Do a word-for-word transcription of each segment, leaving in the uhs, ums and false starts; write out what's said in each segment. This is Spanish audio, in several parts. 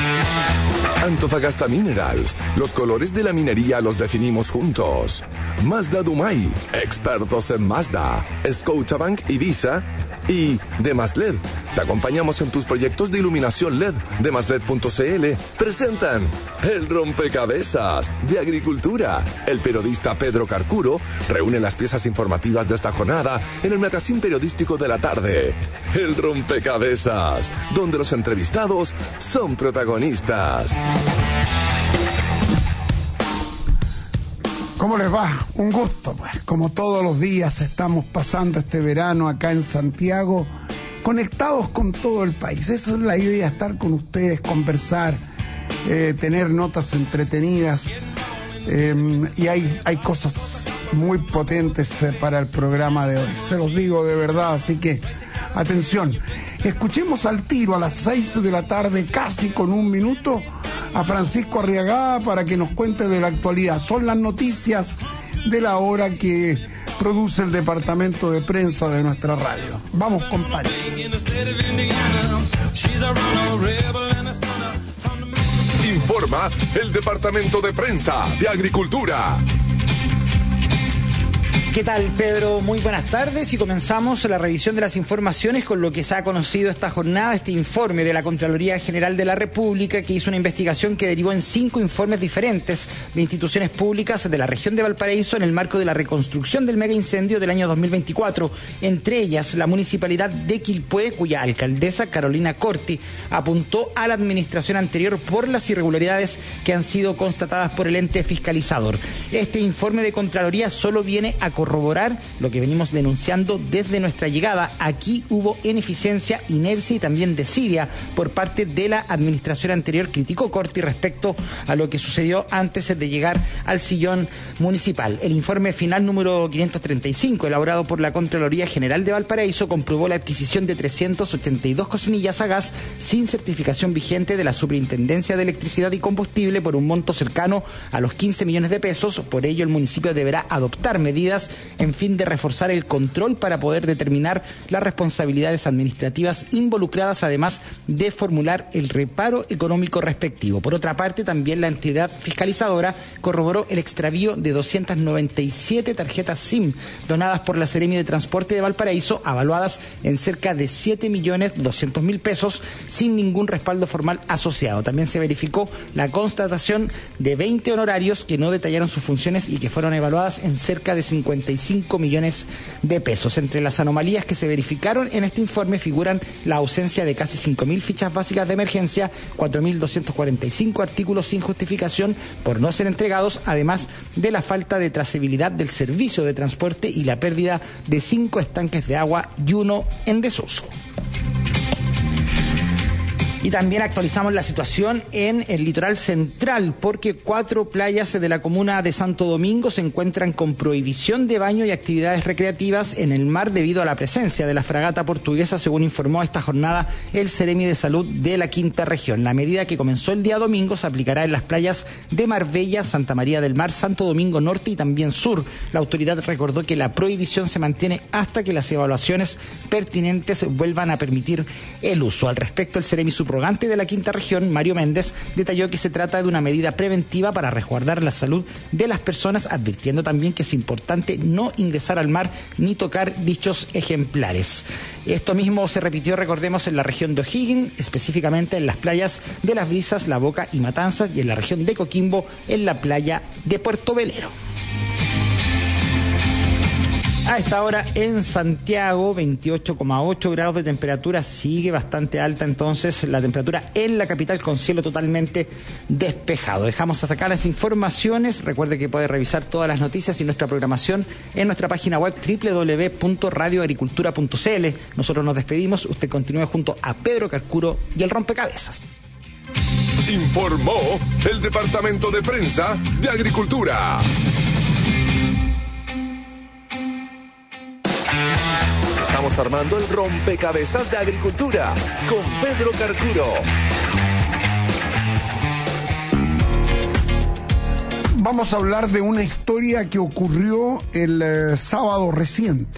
Antofagasta Minerals, los colores de la minería los definimos juntos. Mazda Dumay, expertos en Mazda. Scotiabank Ibiza y Demaslet, te acompañamos en tus proyectos de iluminación L E D. Demaslet punto c l presentan El Rompecabezas de Agricultura. El periodista Pedro Carcuro reúne las piezas informativas de esta jornada en el magazine periodístico de la tarde. El Rompecabezas, donde los entrevistados son protagonistas. ¿Cómo les va? Un gusto, pues. Como todos los días estamos pasando este verano acá en Santiago, conectados con todo el país. Esa es la idea, estar con ustedes, conversar, eh, tener notas entretenidas. Eh, y hay, hay cosas muy potentes eh, para el programa de hoy. Se los digo de verdad, así que atención. Escuchemos al tiro a las seis de la tarde, casi con un minuto, a Francisco Arriagada para que nos cuente de la actualidad. Son las noticias de la hora que produce el departamento de prensa de nuestra radio. Vamos, compadre. Informa el departamento de prensa de Agricultura. ¿Qué tal, Pedro? Muy buenas tardes y comenzamos la revisión de las informaciones con lo que se ha conocido esta jornada, este informe de la Contraloría General de la República, que hizo una investigación que derivó en cinco informes diferentes de instituciones públicas de la región de Valparaíso en el marco de la reconstrucción del mega incendio del año dos mil veinticuatro, entre ellas la municipalidad de Quilpué, cuya alcaldesa Carolina Corti apuntó a la administración anterior por las irregularidades que han sido constatadas por el ente fiscalizador. Este informe de Contraloría solo viene a corroborar lo que venimos denunciando desde nuestra llegada. Aquí hubo ineficiencia, inercia y también desidia por parte de la administración anterior, criticó Corti respecto a lo que sucedió antes de llegar al sillón municipal. El informe final número quinientos treinta y cinco, elaborado por la Contraloría General de Valparaíso, comprobó la adquisición de trescientas ochenta y dos cocinillas a gas sin certificación vigente de la Superintendencia de Electricidad y Combustible por un monto cercano a los quince millones de pesos. Por ello, el municipio deberá adoptar medidas en fin de reforzar el control para poder determinar las responsabilidades administrativas involucradas, además de formular el reparo económico respectivo. Por otra parte, también la entidad fiscalizadora corroboró el extravío de doscientas noventa y siete tarjetas SIM donadas por la Seremi de Transporte de Valparaíso, avaluadas en cerca de siete millones doscientos mil pesos, sin ningún respaldo formal asociado. También se verificó la constatación de veinte honorarios que no detallaron sus funciones y que fueron evaluadas en cerca de cincuenta y cinco millones de pesos. Entre las anomalías que se verificaron en este informe figuran la ausencia de casi cinco mil fichas básicas de emergencia, cuatro mil doscientos cuarenta y cinco artículos sin justificación por no ser entregados, además de la falta de trazabilidad del servicio de transporte y la pérdida de cinco estanques de agua y uno en desuso. Y también actualizamos la situación en el litoral central, porque cuatro playas de la comuna de Santo Domingo se encuentran con prohibición de baño y actividades recreativas en el mar debido a la presencia de la fragata portuguesa, según informó esta jornada el Seremi de Salud de la Quinta Región. La medida, que comenzó el día domingo, se aplicará en las playas de Marbella, Santa María del Mar, Santo Domingo Norte y también Sur. La autoridad recordó que la prohibición se mantiene hasta que las evaluaciones pertinentes vuelvan a permitir el uso. Al respecto, el Seremi subrogante de la Quinta Región, Mario Méndez, detalló que se trata de una medida preventiva para resguardar la salud de las personas, advirtiendo también que es importante no ingresar al mar ni tocar dichos ejemplares. Esto mismo se repitió, recordemos, en la región de O'Higgins, específicamente en las playas de Las Brisas, La Boca y Matanzas, y en la región de Coquimbo, en la playa de Puerto Velero. A esta hora en Santiago, veintiocho coma ocho grados de temperatura, sigue bastante alta entonces la temperatura en la capital, con cielo totalmente despejado. Dejamos hasta acá las informaciones. Recuerde que puede revisar todas las noticias y nuestra programación en nuestra página web doble u doble u doble u punto radio agricultura punto c l. Nosotros nos despedimos. Usted continúe junto a Pedro Carcuro y el Rompecabezas. Informó el departamento de prensa de Agricultura. Estamos armando el Rompecabezas de Agricultura con Pedro Carcuro. Vamos a hablar de una historia que ocurrió el eh, sábado reciente.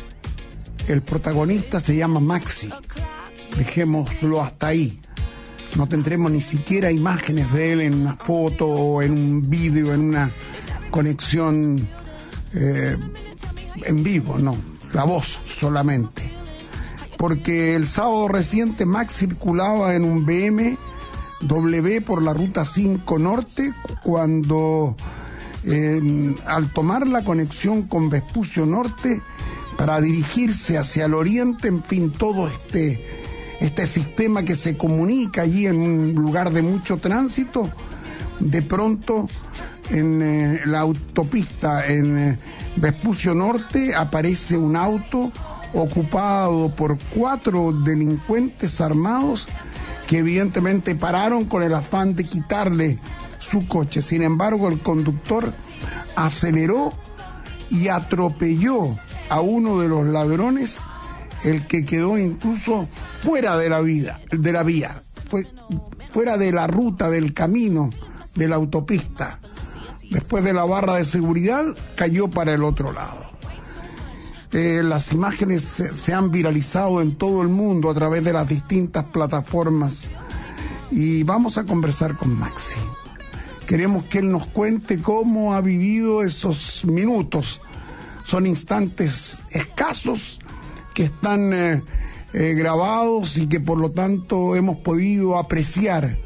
El protagonista se llama Maxi. Dejémoslo hasta ahí. no tendremos ni siquiera imágenes de él en una foto o en un vídeo, en una conexión eh, en vivo, no, la voz solamente. Porque el sábado reciente Max circulaba en un B M W por la ruta cinco Norte cuando eh, al tomar la conexión con Vespucio Norte para dirigirse hacia el oriente, en fin, todo este, este sistema que se comunica allí en un lugar de mucho tránsito, de pronto en eh, la autopista en eh, Vespucio Norte aparece un auto ocupado por cuatro delincuentes armados que evidentemente pararon con el afán de quitarle su coche. Sin embargo, el conductor aceleró y atropelló a uno de los ladrones, el que quedó incluso fuera de la vida, de la vía, fue fuera de la ruta, del camino, de la autopista. Después de la barra de seguridad, cayó para el otro lado. Eh, las imágenes se, se han viralizado en todo el mundo a través de las distintas plataformas y vamos a conversar con Maxi. Queremos que él nos cuente cómo ha vivido esos minutos. Son instantes escasos que están eh, eh, grabados y que por lo tanto hemos podido apreciar.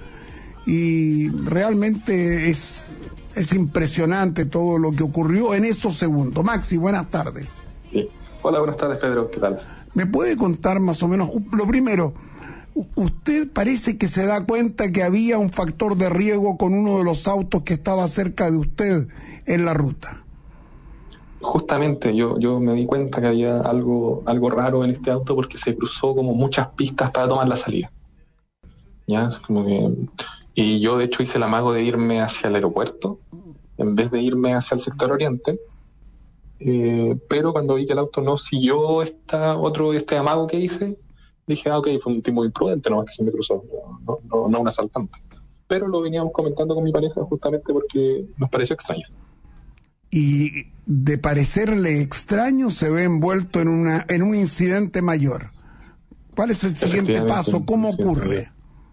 Y realmente es, es impresionante todo lo que ocurrió en esos segundos. Maxi, buenas tardes. Sí. Hola, buenas tardes, Pedro. ¿Qué tal? ¿Me puede contar más o menos? Lo primero, usted parece que se da cuenta que había un factor de riesgo con uno de los autos que estaba cerca de usted en la ruta. Justamente, yo yo me di cuenta que había algo algo raro en este auto porque se cruzó como muchas pistas para tomar la salida. Ya, es como que... Y yo de hecho hice el amago de irme hacia el aeropuerto en vez de irme hacia el sector oriente. Eh, pero cuando vi que el auto no siguió esta, otro, este amago que hice, dije, ah, ok, fue un tipo imprudente, no es que se me cruzó, no, no, no un asaltante. Pero lo veníamos comentando con mi pareja justamente porque nos pareció extraño. Y de parecerle extraño se ve envuelto en una en un incidente mayor. ¿Cuál es el siguiente paso? ¿Cómo ocurre?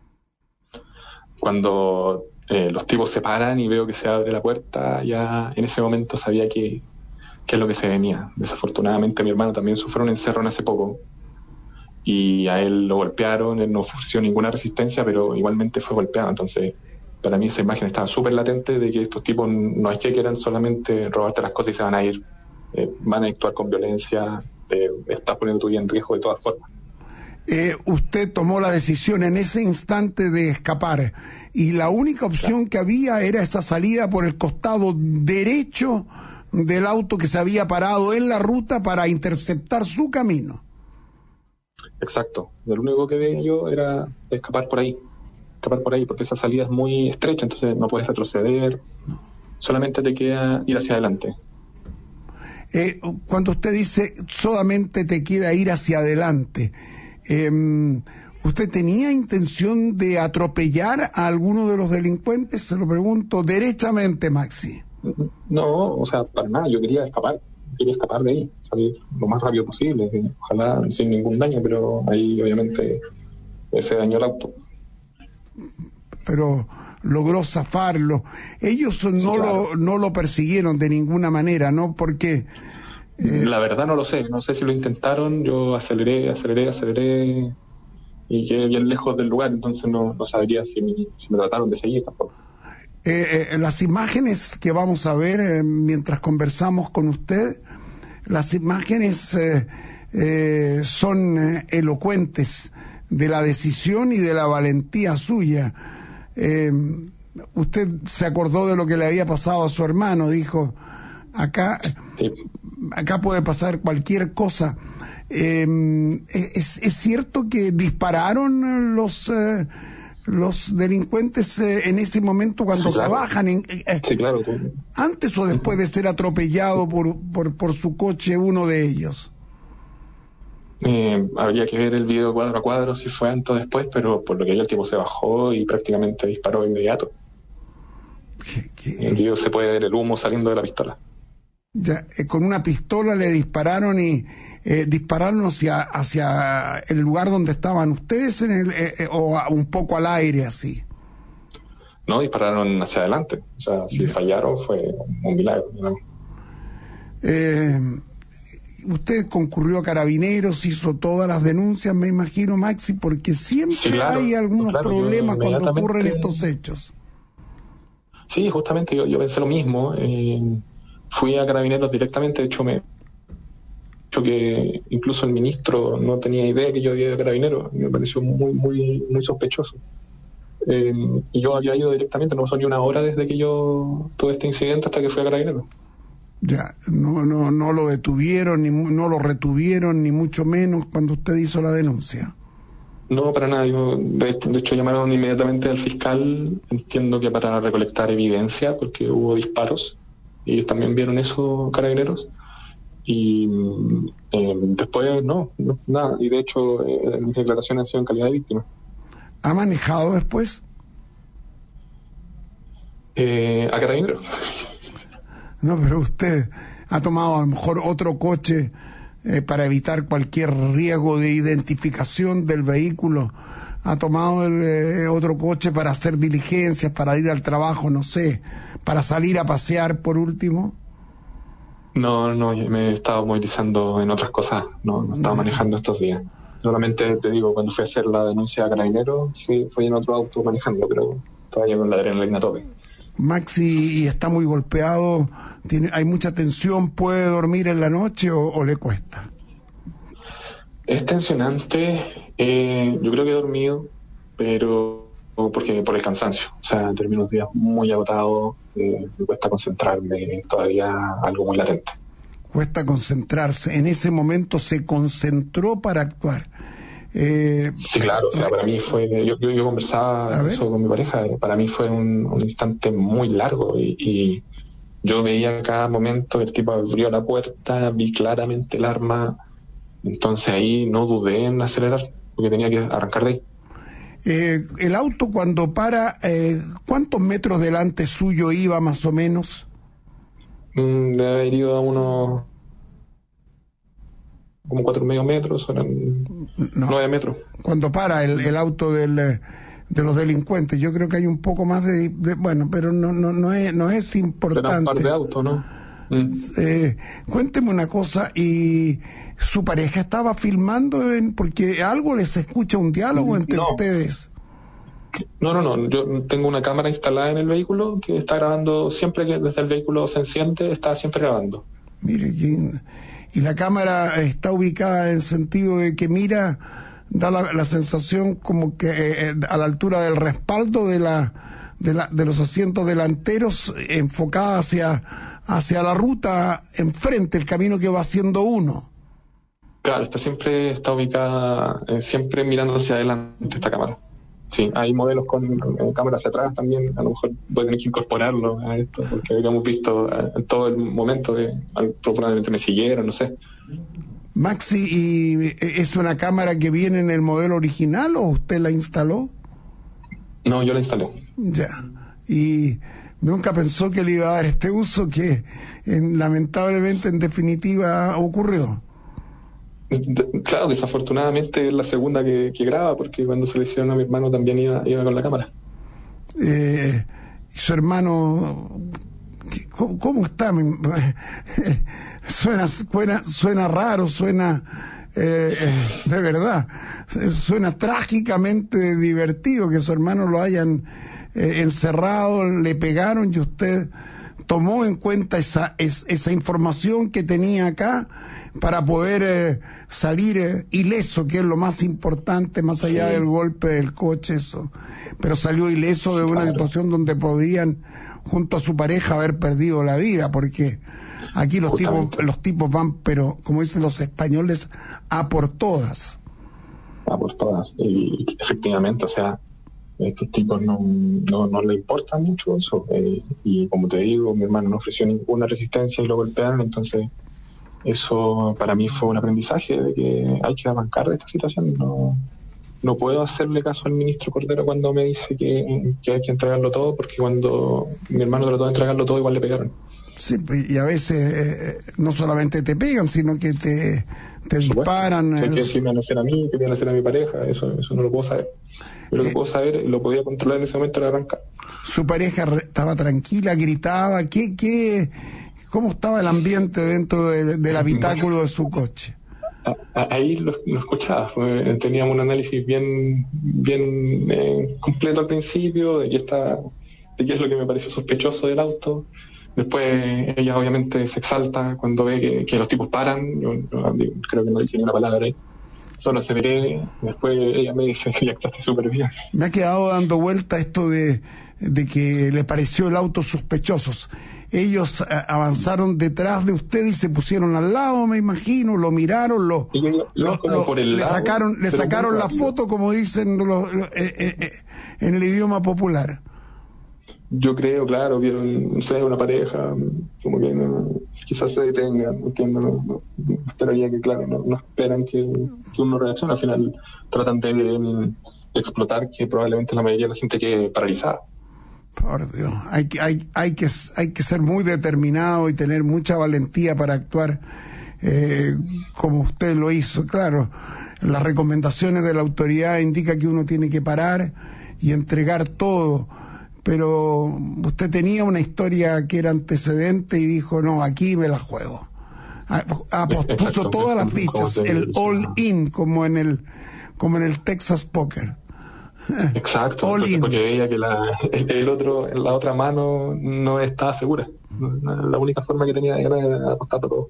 Cuando eh, los tipos se paran y veo que se abre la puerta, ya en ese momento sabía que qué es lo que se venía. Desafortunadamente mi hermano también sufrió un encerrón hace poco y a él lo golpearon, él no ofreció ninguna resistencia, pero igualmente fue golpeado. Entonces para mí esa imagen estaba súper latente de que estos tipos no es que quieran solamente robarte las cosas y se van a ir, eh, van a actuar con violencia, eh, estás poniendo tu vida en riesgo de todas formas. Eh, usted tomó la decisión en ese instante de escapar y la única opción claro. que había era esa salida por el costado derecho del auto que se había parado en la ruta para interceptar su camino. Exacto. Lo único que veía yo era escapar por ahí. Escapar por ahí, porque esa salida es muy estrecha, entonces no puedes retroceder. Solamente te queda ir hacia adelante. Eh, cuando usted dice solamente te queda ir hacia adelante, eh, ¿usted tenía intención de atropellar a alguno de los delincuentes? Se lo pregunto derechamente, Maxi. No, o sea, para nada, yo quería escapar, quería escapar de ahí, salir lo más rápido posible, ojalá sin ningún daño, pero ahí obviamente se dañó el auto. Pero logró zafarlo. Ellos no, sí, claro. lo, no lo persiguieron de ninguna manera, ¿no? Porque... Eh... La verdad no lo sé, no sé si lo intentaron, yo aceleré, aceleré, aceleré y quedé bien lejos del lugar, entonces no, no sabría si me, si me trataron de seguir tampoco. Eh, eh, las imágenes que vamos a ver eh, mientras conversamos con usted, las imágenes eh, eh, son eh, elocuentes de la decisión y de la valentía suya. Eh, usted se acordó de lo que le había pasado a su hermano, dijo, acá, sí. acá puede pasar cualquier cosa. Eh, es, es cierto que dispararon los... Eh, los delincuentes eh, en ese momento cuando sí, claro. se bajan en, eh, sí, claro. antes o después de ser atropellado por, por, por su coche uno de ellos. Eh, habría que ver el video cuadro a cuadro si fue antes o después, pero por lo que yo el tipo se bajó y prácticamente disparó de inmediato. ¿Qué, qué? En el video se puede ver el humo saliendo de la pistola. Ya, eh, con una pistola le dispararon y eh, dispararon hacia, hacia el lugar donde estaban ustedes en el, eh, eh, o a, un poco al aire así. No, dispararon hacia adelante. O sea, si ya. fallaron fue un milagro, ¿no? Eh, usted concurrió a Carabineros, hizo todas las denuncias, me imagino, Maxi, porque siempre sí, claro, hay algunos claro, problemas cuando ocurren estos hechos. Sí, justamente yo, yo pensé lo mismo. Eh, fui a Carabineros directamente, de hecho me hecho que incluso el ministro no tenía idea que yo había ido a Carabineros, me pareció muy muy muy sospechoso. Eh, y yo había ido directamente, no pasó ni una hora desde que yo tuve este incidente hasta que fui a Carabineros. Ya, no no no lo detuvieron, ni no lo retuvieron, ni mucho menos cuando usted hizo la denuncia. No, para nada. Yo, de, de hecho, llamaron inmediatamente al fiscal, entiendo que para recolectar evidencia, porque hubo disparos. Y ellos también vieron eso, Carabineros. Y eh, después, no, no, nada. Y de hecho, eh, mis declaraciones han sido en calidad de víctima. ¿Ha manejado después? Eh, a Carabineros. No, pero usted ha tomado a lo mejor otro coche eh, para evitar cualquier riesgo de identificación del vehículo. Ha tomado el, eh, otro coche para hacer diligencias, para ir al trabajo, no sé, para salir a pasear por último. No, no, me he estado movilizando en otras cosas, no, no estaba manejando estos días. Solamente te digo, cuando fui a hacer la denuncia a Carabineros, sí, fui en otro auto manejando, pero todavía con la adrenalina a tope. Maxi, ¿y está muy golpeado? ¿Tiene, hay mucha tensión? ¿Puede dormir en la noche o, o le cuesta? Es tensionante. Eh, yo creo que he dormido, pero porque por el cansancio. O sea, termino los días muy agotado, eh, me cuesta concentrarme, todavía algo muy latente. Cuesta concentrarse. En ese momento se concentró para actuar. Eh, sí, claro, o sea, para mí fue, yo, yo, yo conversaba eso con mi pareja, para mí fue un, un instante muy largo y, y yo veía cada momento que el tipo abrió la puerta, vi claramente el arma, entonces ahí no dudé en acelerar, porque tenía que arrancar de ahí. Eh, el auto cuando para, eh, ¿cuántos metros delante suyo iba más o menos? Mm, debe haber ido a unos como cuatro y medio metros, eran no, nueve metros. Cuando para el, el auto del, de los delincuentes, yo creo que hay un poco más de, de bueno, pero no no no es no es importante. Era un par de autos, ¿no? Mm. Eh, cuénteme una cosa, y su pareja estaba filmando en, porque algo les escucha un diálogo entre no. ustedes. No, no, no, yo tengo una cámara instalada en el vehículo que está grabando siempre que desde el vehículo se enciende, está siempre grabando. Mire, y la cámara está ubicada en sentido de que mira, da la, la sensación como que eh, a la altura del respaldo de la de la de los asientos delanteros, enfocada hacia hacia la ruta enfrente, el camino que va haciendo uno. Claro, está siempre está ubicada eh, siempre mirando hacia adelante esta cámara. Sí, hay modelos con eh, cámaras hacia atrás también, a lo mejor voy a tener que incorporarlo a esto, porque hemos visto eh, en todo el momento que probablemente me siguieron, no sé. Maxi, ¿y es una cámara que viene en el modelo original o usted la instaló? No, yo la instalé. Ya, y nunca pensó que le iba a dar este uso que en, lamentablemente en definitiva ocurrió. De, claro, desafortunadamente es la segunda que, que graba, porque cuando se le hicieron a mi hermano también iba, iba con la cámara. Eh, su hermano, ¿cómo, cómo está? suena, suena, suena raro, suena eh, eh, de verdad, suena trágicamente divertido que su hermano lo hayan eh, encerrado, le pegaron y usted tomó en cuenta esa, es, esa información que tenía acá para poder eh, salir eh, ileso, que es lo más importante, más allá sí. del golpe del coche, eso. Pero salió ileso sí, de una claro. situación donde podrían, junto a su pareja, haber perdido la vida, porque aquí los tipos, los tipos van, pero como dicen los españoles, a por todas. A por todas. Y efectivamente, o sea, estos tipos no, no, no les importa mucho eso. Eh, y como te digo, mi hermano no ofreció ninguna resistencia y lo golpearon, entonces eso para mí fue un aprendizaje de que hay que arrancar de esta situación. No, no puedo hacerle caso al ministro Cordero cuando me dice que, que hay que entregarlo todo, porque cuando mi hermano trató de entregarlo todo igual le pegaron. Sí, y a veces eh, no solamente te pegan, sino que te, te disparan. ¿Qué, eh, qué, qué me van a hacer a mí? ¿Qué me van a hacer a mi pareja? Eso, eso no lo puedo saber. Yo lo que eh, puedo saber, lo podía controlar en ese momento, era arrancar. Su pareja re- estaba tranquila, gritaba. ¿Qué, qué, ¿Cómo estaba el ambiente dentro de, del habitáculo de su coche? A, a, ahí lo, lo escuchaba. Fue, teníamos un análisis bien, bien eh, completo al principio de qué, está, de qué es lo que me pareció sospechoso del auto. Después ella obviamente se exalta cuando ve que, que los tipos paran. Yo, yo creo que no dije ni una palabra ahí. Solo aceleré. Después ella me dice que ya actuaste súper bien. Me ha quedado dando vuelta esto de, de que le pareció el auto sospechosos. Ellos a, avanzaron detrás de usted y se pusieron al lado, me imagino, lo miraron, lo, Y yo, yo lo, como lo- por el le lado, sacaron, le pero sacaron muy la rápido. foto, como dicen los- los- eh, eh, eh, en el idioma popular. Yo creo, claro, vieron, no sé, una pareja, como que no, quizás se detengan, porque no, no, no esperaría que, claro, no, no esperan que, que uno reaccione. Al final tratan de, de explotar que probablemente la mayoría de la gente quede paralizada. Por Dios, hay que, hay, hay que, hay que ser muy determinado y tener mucha valentía para actuar eh, como usted lo hizo. Claro, las recomendaciones de la autoridad indican que uno tiene que parar y entregar todo, pero usted tenía una historia que era antecedente y dijo, no, aquí me la juego. Ah, ah, pues, puso Exacto, todas las como fichas, te el dice. all in, como en el, como en el Texas Poker. Exacto, All entonces, in. porque veía que la, el otro, la otra mano no estaba segura. La única forma que tenía era apostarlo todo.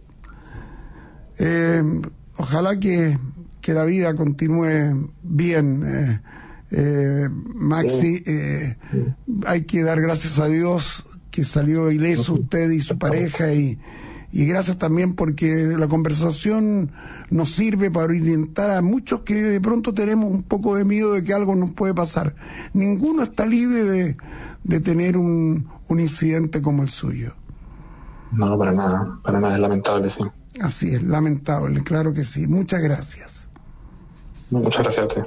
Eh, ojalá que, que la vida continúe bien, eh, eh, Maxi. Eh, hay que dar gracias a Dios que salió ileso usted y su pareja, y, y gracias también porque la conversación nos sirve para orientar a muchos que de pronto tenemos un poco de miedo de que algo nos puede pasar. Ninguno está libre de, de tener un, un incidente como el suyo. No, para nada, para nada, es lamentable, sí. Así es, lamentable, claro que sí. Muchas gracias. Muchas gracias a usted.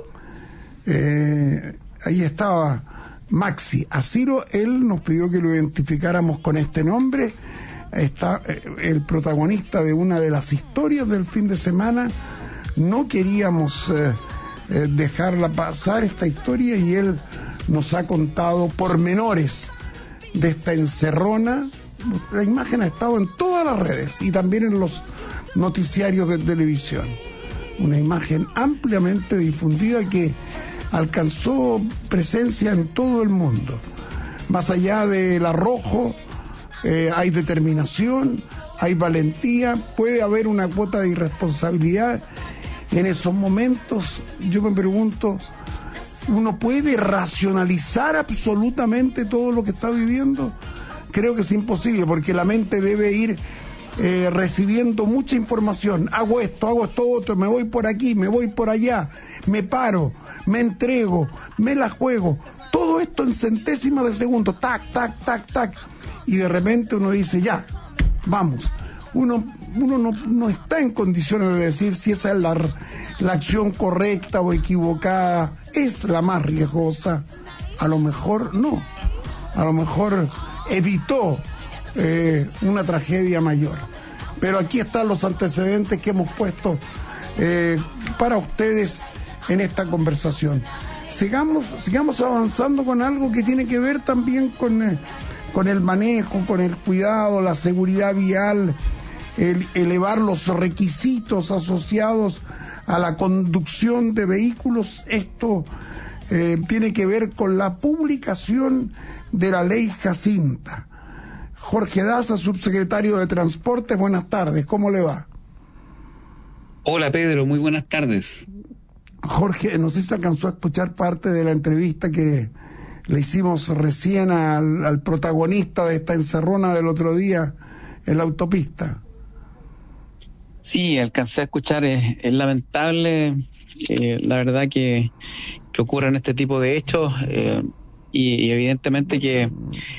Eh, ahí estaba Maxi Asiro. Él nos pidió que lo identificáramos con este nombre. Está eh, el protagonista de una de las historias del fin de semana. No queríamos eh, eh, dejarla pasar esta historia y él nos ha contado pormenores de esta encerrona. La imagen ha estado en todas las redes y también en los noticiarios de televisión. Una imagen ampliamente difundida que alcanzó presencia en todo el mundo. Más allá del arrojo, eh, hay determinación, hay valentía, puede haber una cuota de irresponsabilidad. En esos momentos, yo me pregunto, ¿uno puede racionalizar absolutamente todo lo que está viviendo? Creo que es imposible, porque la mente debe ir eh, recibiendo mucha información. Hago esto, hago esto otro, me voy por aquí, me voy por allá, me paro, me entrego, me la juego. Todo esto en centésimas de segundo, tac, tac, tac, tac. Y de repente uno dice, ya, vamos. Uno, uno no, no está en condiciones de decir si esa es la, la acción correcta o equivocada. Es la más riesgosa. A lo mejor no. A lo mejor evitó eh, una tragedia mayor. Pero aquí están los antecedentes que hemos puesto eh, para ustedes en esta conversación. Sigamos, sigamos avanzando con algo que tiene que ver también con, eh, con el manejo, con el cuidado, la seguridad vial, el elevar los requisitos asociados a la conducción de vehículos. Esto eh, tiene que ver con la publicación de la ley Jacinta. Jorge Daza, subsecretario de Transportes, buenas tardes, ¿cómo le va? Hola Pedro, muy buenas tardes. Jorge, no sé si alcanzó a escuchar parte de la entrevista que le hicimos recién al, al protagonista de esta encerrona del otro día en la autopista. Sí, alcancé a escuchar, es, es lamentable, eh, la verdad que, que ocurran este tipo de hechos eh, y, y evidentemente que,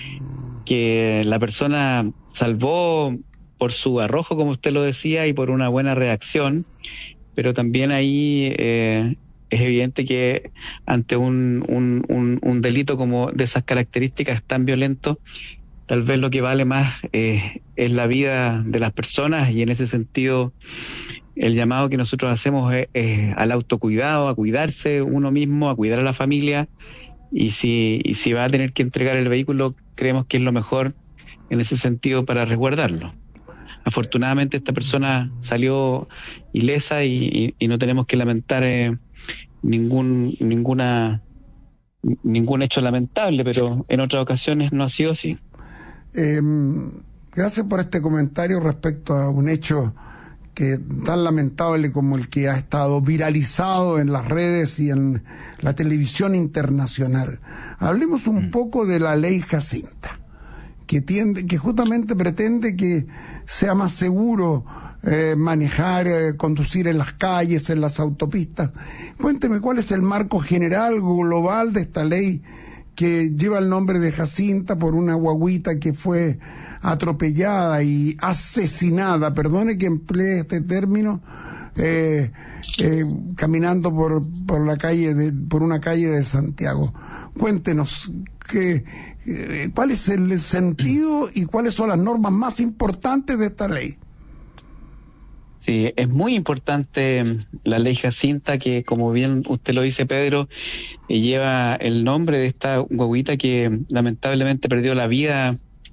que la persona salvó por su arrojo, como usted lo decía, y por una buena reacción, pero también ahí eh, es evidente que ante un, un, un, un delito como de esas características tan violento, tal vez lo que vale más eh, es la vida de las personas, y en ese sentido el llamado que nosotros hacemos es, es al autocuidado, a cuidarse uno mismo, a cuidar a la familia, y si, y si va a tener que entregar el vehículo, creemos que es lo mejor en ese sentido para resguardarlo. Afortunadamente esta persona salió ilesa y, y, y no tenemos que lamentar eh, ningún ninguna ningún hecho lamentable, pero en otras ocasiones no ha sido así. Eh, gracias por este comentario respecto a un hecho que tan lamentable como el que ha estado viralizado en las redes y en la televisión internacional. Hablemos un mm. poco de la ley Jacinta, que tiende, que justamente pretende que sea más seguro eh, manejar, eh, conducir en las calles, en las autopistas. Cuénteme cuál es el marco general, global de esta ley que lleva el nombre de Jacinta por una guaguita que fue atropellada y asesinada, perdone que emplee este término, eh, eh, caminando por por la calle de, por una calle de Santiago. Cuéntenos que, eh, cuál es el sentido y cuáles son las normas más importantes de esta ley. Sí, es muy importante la ley Jacinta, que como bien usted lo dice, Pedro, eh, lleva el nombre de esta guaguita que lamentablemente perdió la vida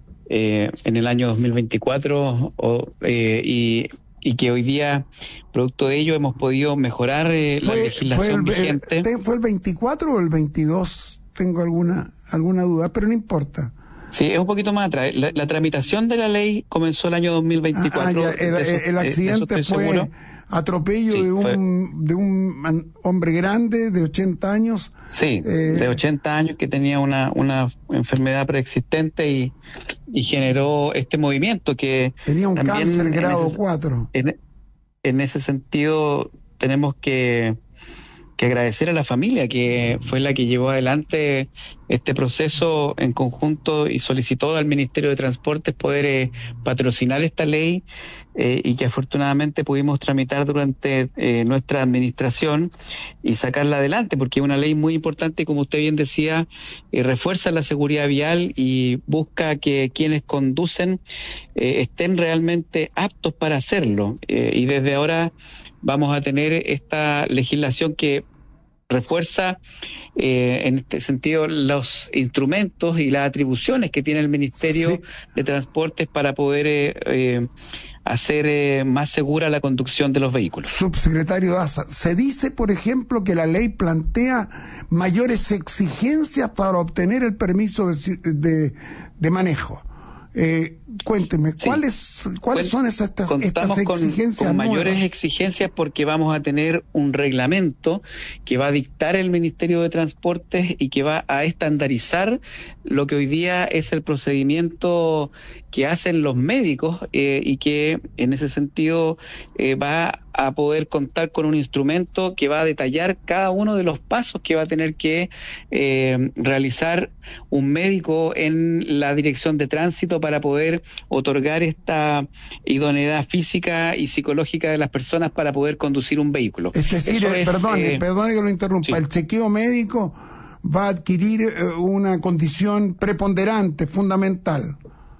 eh, en el año dos mil veinticuatro o, eh, y, y que hoy día, producto de ello, hemos podido mejorar eh, la legislación fue el, vigente. El, ¿Fue el veinticuatro o el veintidós? Tengo alguna alguna duda, pero no importa. Sí, es un poquito más atrás. La, la tramitación de la ley comenzó el año dos mil veinticuatro. Ah, ya, el, eso, el accidente fue seguro. atropello sí, de un fue... de un hombre grande de ochenta años. Sí, eh, de ochenta años, que tenía una, una enfermedad preexistente y, y generó este movimiento que... Tenía un cáncer grado cuatro. En, en ese sentido tenemos que... que agradecer a la familia, que fue la que llevó adelante este proceso en conjunto y solicitó al Ministerio de Transportes poder eh, patrocinar esta ley eh, y que afortunadamente pudimos tramitar durante eh, nuestra administración y sacarla adelante, porque es una ley muy importante y, como usted bien decía, eh, refuerza la seguridad vial y busca que quienes conducen eh, estén realmente aptos para hacerlo. Eh, y desde ahora vamos a tener esta legislación que refuerza eh, en este sentido los instrumentos y las atribuciones que tiene el Ministerio sí. de Transportes para poder eh, eh, hacer eh, más segura la conducción de los vehículos. Subsecretario Daza, se dice, por ejemplo, que la ley plantea mayores exigencias para obtener el permiso de, de, de manejo. Eh, cuénteme, sí. ¿cuáles cuáles son estas, estas exigencias con, con mayores nuevas? Exigencias porque vamos a tener un reglamento que va a dictar el Ministerio de Transportes y que va a estandarizar lo que hoy día es el procedimiento que hacen los médicos eh, y que en ese sentido eh, va a poder contar con un instrumento que va a detallar cada uno de los pasos que va a tener que eh, realizar un médico en la dirección de tránsito para poder otorgar esta idoneidad física y psicológica de las personas para poder conducir un vehículo. Es decir, eh, es, perdone, eh, perdone que lo interrumpa, sí. El chequeo médico va a adquirir eh, una condición preponderante, fundamental.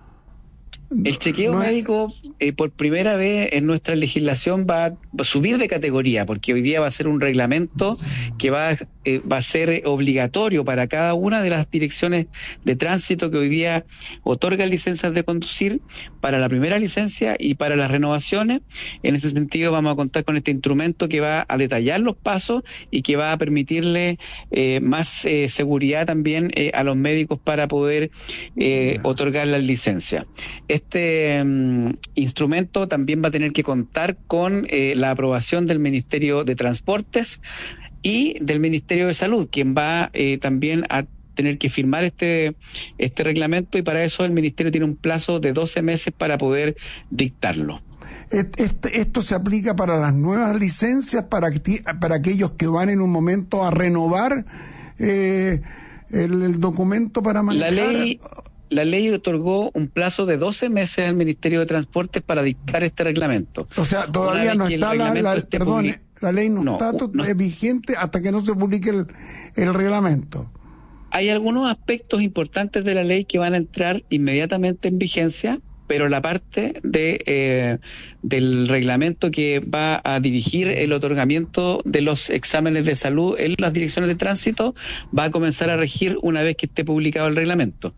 El chequeo no médico eh, por primera vez en nuestra legislación va a subir de categoría, porque hoy día va a ser un reglamento que va, eh, va a ser obligatorio para cada una de las direcciones de tránsito que hoy día otorgan licencias de conducir, para la primera licencia y para las renovaciones. En ese sentido vamos a contar con este instrumento que va a detallar los pasos y que va a permitirle eh, más eh, seguridad también eh, a los médicos para poder eh, otorgar las licencias. Este um, instrumento también va a tener que contar con eh, la aprobación del Ministerio de Transportes y del Ministerio de Salud, quien va eh, también a tener que firmar este este reglamento, y para eso el Ministerio tiene un plazo de doce meses para poder dictarlo. Este, esto se aplica para las nuevas licencias, para, para aquellos que van en un momento a renovar eh, el, el documento para manejar. La ley... La ley otorgó un plazo de doce meses al Ministerio de Transportes para dictar este reglamento. O sea, todavía no está la, la perdón, la ley no, no está no, no, vigente hasta que no se publique el, el reglamento. hay algunos aspectos importantes de la ley que van a entrar inmediatamente en vigencia, pero la parte de eh, del reglamento que va a dirigir el otorgamiento de los exámenes de salud en las direcciones de tránsito va a comenzar a regir una vez que esté publicado el reglamento.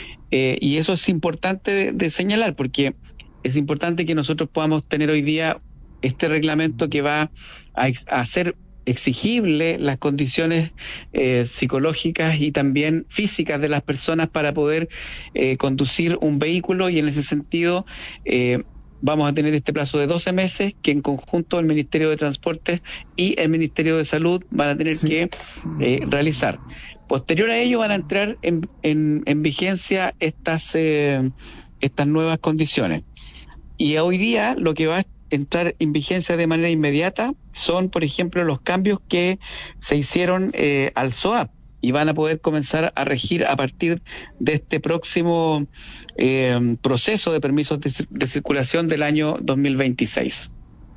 Eh, y eso es importante de, de señalar, porque es importante que nosotros podamos tener hoy día este reglamento que va a, a hacer exigible las condiciones eh, psicológicas y también físicas de las personas para poder eh, conducir un vehículo, y en ese sentido eh, vamos a tener este plazo de doce meses que en conjunto el Ministerio de Transportes y el Ministerio de Salud van a tener sí. que eh, realizar. Posterior a ello van a entrar en, en, en vigencia estas, eh, estas nuevas condiciones. Y hoy día lo que va a entrar en vigencia de manera inmediata son, por ejemplo, los cambios que se hicieron eh, al S O A P y van a poder comenzar a regir a partir de este próximo eh, proceso de permisos de, de circulación del año dos mil veintiséis.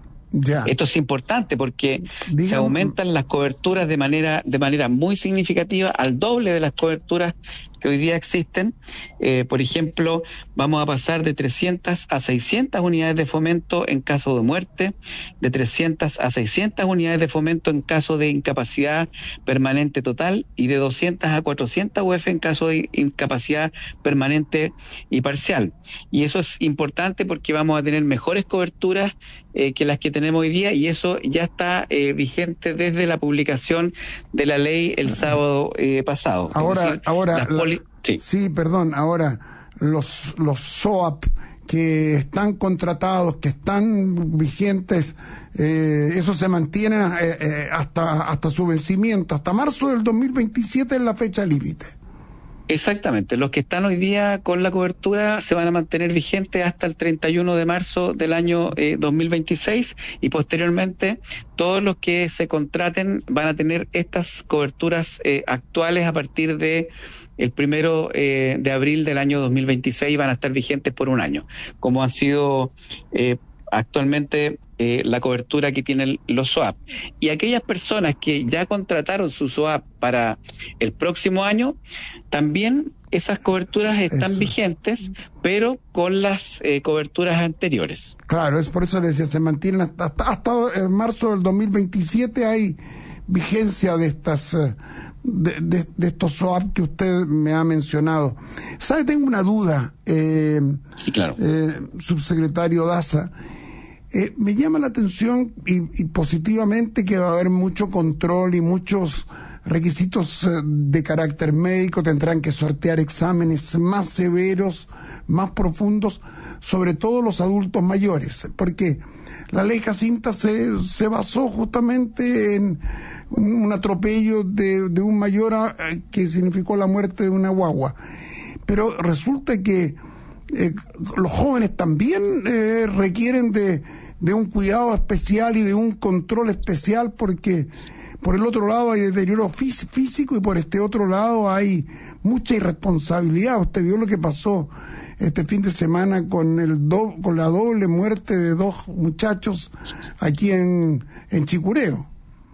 Ya. Esto es importante porque Dígame. se aumentan las coberturas de manera de manera muy significativa, al doble de las coberturas que hoy día existen. Eh, por ejemplo, vamos a pasar de trescientas a seiscientas unidades de fomento en caso de muerte, de trescientas a seiscientas unidades de fomento en caso de incapacidad permanente total y de doscientas a cuatrocientas U F en caso de incapacidad permanente y parcial. Y eso es importante porque vamos a tener mejores coberturas eh, que las que tenemos hoy día, y eso ya está eh, vigente desde la publicación de la ley el sábado eh, pasado. Ahora, decir, ahora poli- la, sí. sí, perdón, ahora los los S O A P que están contratados, que están vigentes, eh, eso se mantiene eh, eh, hasta hasta su vencimiento, hasta marzo del dos mil veintisiete es la fecha límite. Exactamente, los que están hoy día con la cobertura se van a mantener vigentes hasta el treinta y uno de marzo del año eh, dos mil veintiséis, y posteriormente todos los que se contraten van a tener estas coberturas eh, actuales a partir de el primero eh, de abril del año dos mil veintiséis, van a estar vigentes por un año, como han sido eh, actualmente eh, la cobertura que tienen los S O A P. Y aquellas personas que ya contrataron su S O A P para el próximo año, también esas coberturas están eso. vigentes, pero con las eh, coberturas anteriores. Claro, es por eso le decía, se mantienen hasta, hasta, hasta marzo del dos mil veintisiete hay vigencia de estas de, de, de estos S O A P que usted me ha mencionado. ¿Sabe? Tengo una duda, eh, sí, claro. eh, subsecretario Daza. Eh, me llama la atención y, y positivamente que va a haber mucho control y muchos requisitos eh, de carácter médico, tendrán que sortear exámenes más severos, más profundos, sobre todo los adultos mayores, porque la ley Jacinta se, se basó justamente en un atropello de, de un mayor a, que significó la muerte de una guagua. Pero resulta que eh, los jóvenes también eh, requieren de, de un cuidado especial y de un control especial, porque por el otro lado hay deterioro fí- físico y por este otro lado hay mucha irresponsabilidad. Usted vio lo que pasó este fin de semana con el do- con la doble muerte de dos muchachos aquí en, en Chicureo.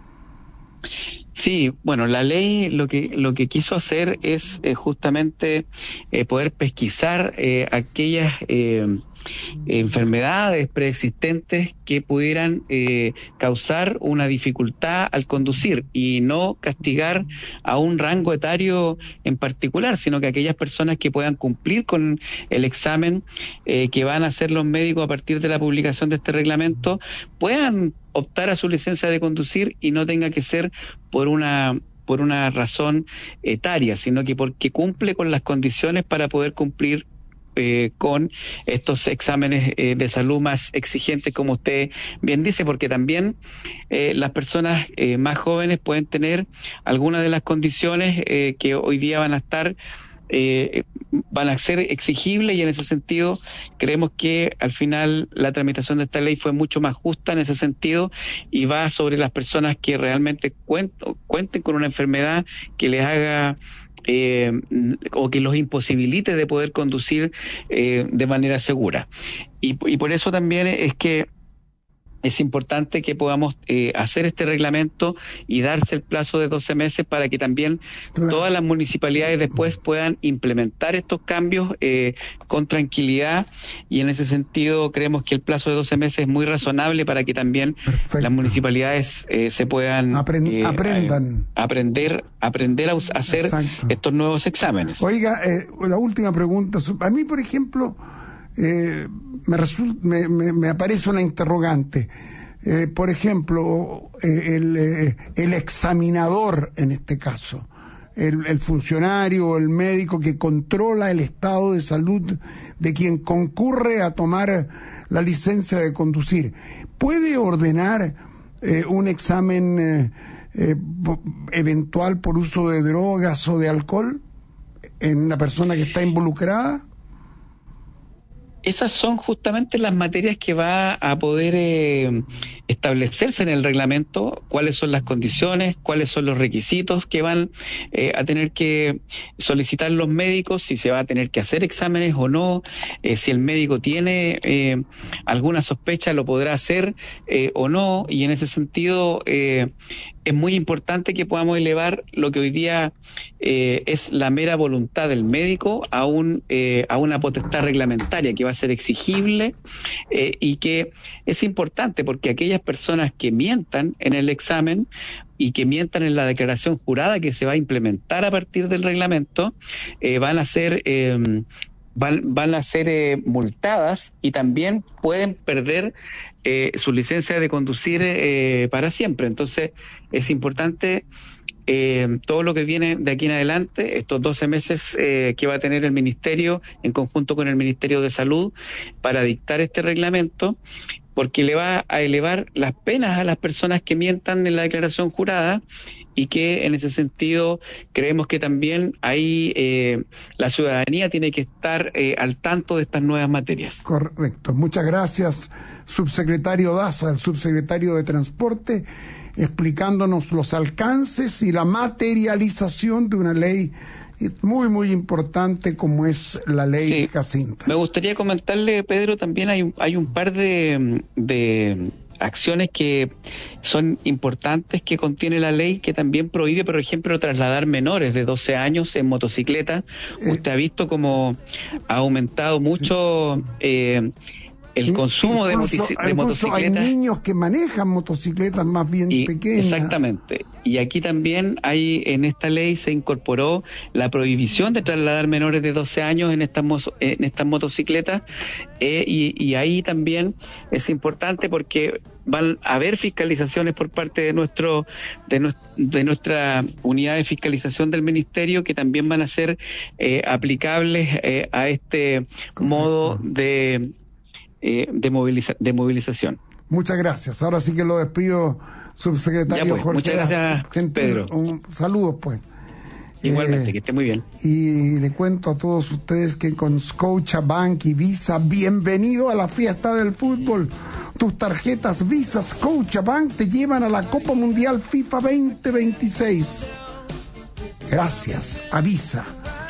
Sí, bueno, la ley lo que lo que quiso hacer es eh, justamente eh, poder pesquisar eh, aquellas eh, enfermedades preexistentes que pudieran eh, causar una dificultad al conducir, y no castigar a un rango etario en particular, sino que aquellas personas que puedan cumplir con el examen eh, que van a hacer los médicos a partir de la publicación de este reglamento puedan optar a su licencia de conducir, y no tenga que ser por una por una razón etaria, sino que porque cumple con las condiciones para poder cumplir Eh, con estos exámenes eh, de salud más exigentes, como usted bien dice, porque también eh, las personas eh, más jóvenes pueden tener algunas de las condiciones eh, que hoy día van a estar eh, van a ser exigibles, y en ese sentido creemos que al final la tramitación de esta ley fue mucho más justa en ese sentido, y va sobre las personas que realmente cuenten, cuenten con una enfermedad que les haga Eh, o que los imposibilite de poder conducir eh, de manera segura. Y, y por eso también es que es importante que podamos eh, hacer este reglamento y darse el plazo de doce meses para que también claro. todas las municipalidades después puedan implementar estos cambios eh, con tranquilidad, y en ese sentido creemos que el plazo de doce meses es muy razonable para que también Perfecto. las municipalidades eh, se puedan Aprend- eh, aprendan. Eh, aprender, aprender a us- hacer Exacto. estos nuevos exámenes. Oiga, eh, la última pregunta. A mí, por ejemplo, Eh, me, result, me, me, me aparece una interrogante. Eh, por ejemplo, eh, el, eh, el examinador, en este caso, el, el funcionario o el médico que controla el estado de salud de quien concurre a tomar la licencia de conducir, ¿puede ordenar eh, un examen eh, eh, eventual por uso de drogas o de alcohol en una persona que está involucrada? Esas son justamente las materias que va a poder eh, establecerse en el reglamento, cuáles son las condiciones, cuáles son los requisitos que van eh, a tener que solicitar los médicos, si se va a tener que hacer exámenes o no, eh, si el médico tiene eh, alguna sospecha lo podrá hacer eh, o no, y en ese sentido eh, es muy importante que podamos elevar lo que hoy día eh, es la mera voluntad del médico a, un, eh, a una potestad reglamentaria que va a ser exigible eh, y que es importante porque aquellas personas que mientan en el examen y que mientan en la declaración jurada que se va a implementar a partir del reglamento eh, van a ser... Eh, Van, van a ser eh, multadas y también pueden perder eh, su licencia de conducir eh, para siempre. Entonces es importante eh, todo lo que viene de aquí en adelante, estos doce meses eh, que va a tener el Ministerio en conjunto con el Ministerio de Salud para dictar este reglamento, porque le va a elevar las penas a las personas que mientan en la declaración jurada, y que en ese sentido creemos que también ahí eh, la ciudadanía tiene que estar eh, al tanto de estas nuevas materias. Correcto. Muchas gracias, subsecretario Daza, el subsecretario de Transporte, explicándonos los alcances y la materialización de una ley muy, muy importante como es la ley sí. Jacinta. Me gustaría comentarle, Pedro, también hay un, hay un par de... de acciones que son importantes que contiene la ley, que también prohíbe, por ejemplo, trasladar menores de doce años en motocicleta. Eh, Usted ha visto cómo ha aumentado mucho eh, el consumo incluso, de, de motocicletas. Hay niños que manejan motocicletas más bien y, pequeñas. Exactamente. Y aquí también hay, en esta ley se incorporó la prohibición de trasladar menores de doce años en estas, en estas motocicletas, eh, y, y ahí también es importante porque van a haber fiscalizaciones por parte de nuestro de, nu de nuestra unidad de fiscalización del Ministerio, que también van a ser eh, aplicables eh, a este Correcto. modo de Eh, de, moviliza de movilización. Muchas gracias. Ahora sí que lo despido, subsecretario pues, Jorge. Muchas gracias, gente, Pedro. Un saludo, pues. Igualmente, eh, que esté muy bien. Y le cuento a todos ustedes que con Scotiabank y Visa, bienvenido a la fiesta del fútbol. Tus tarjetas Visa Scotiabank te llevan a la Copa Mundial FIFA veinte veintiséis. Gracias a Visa.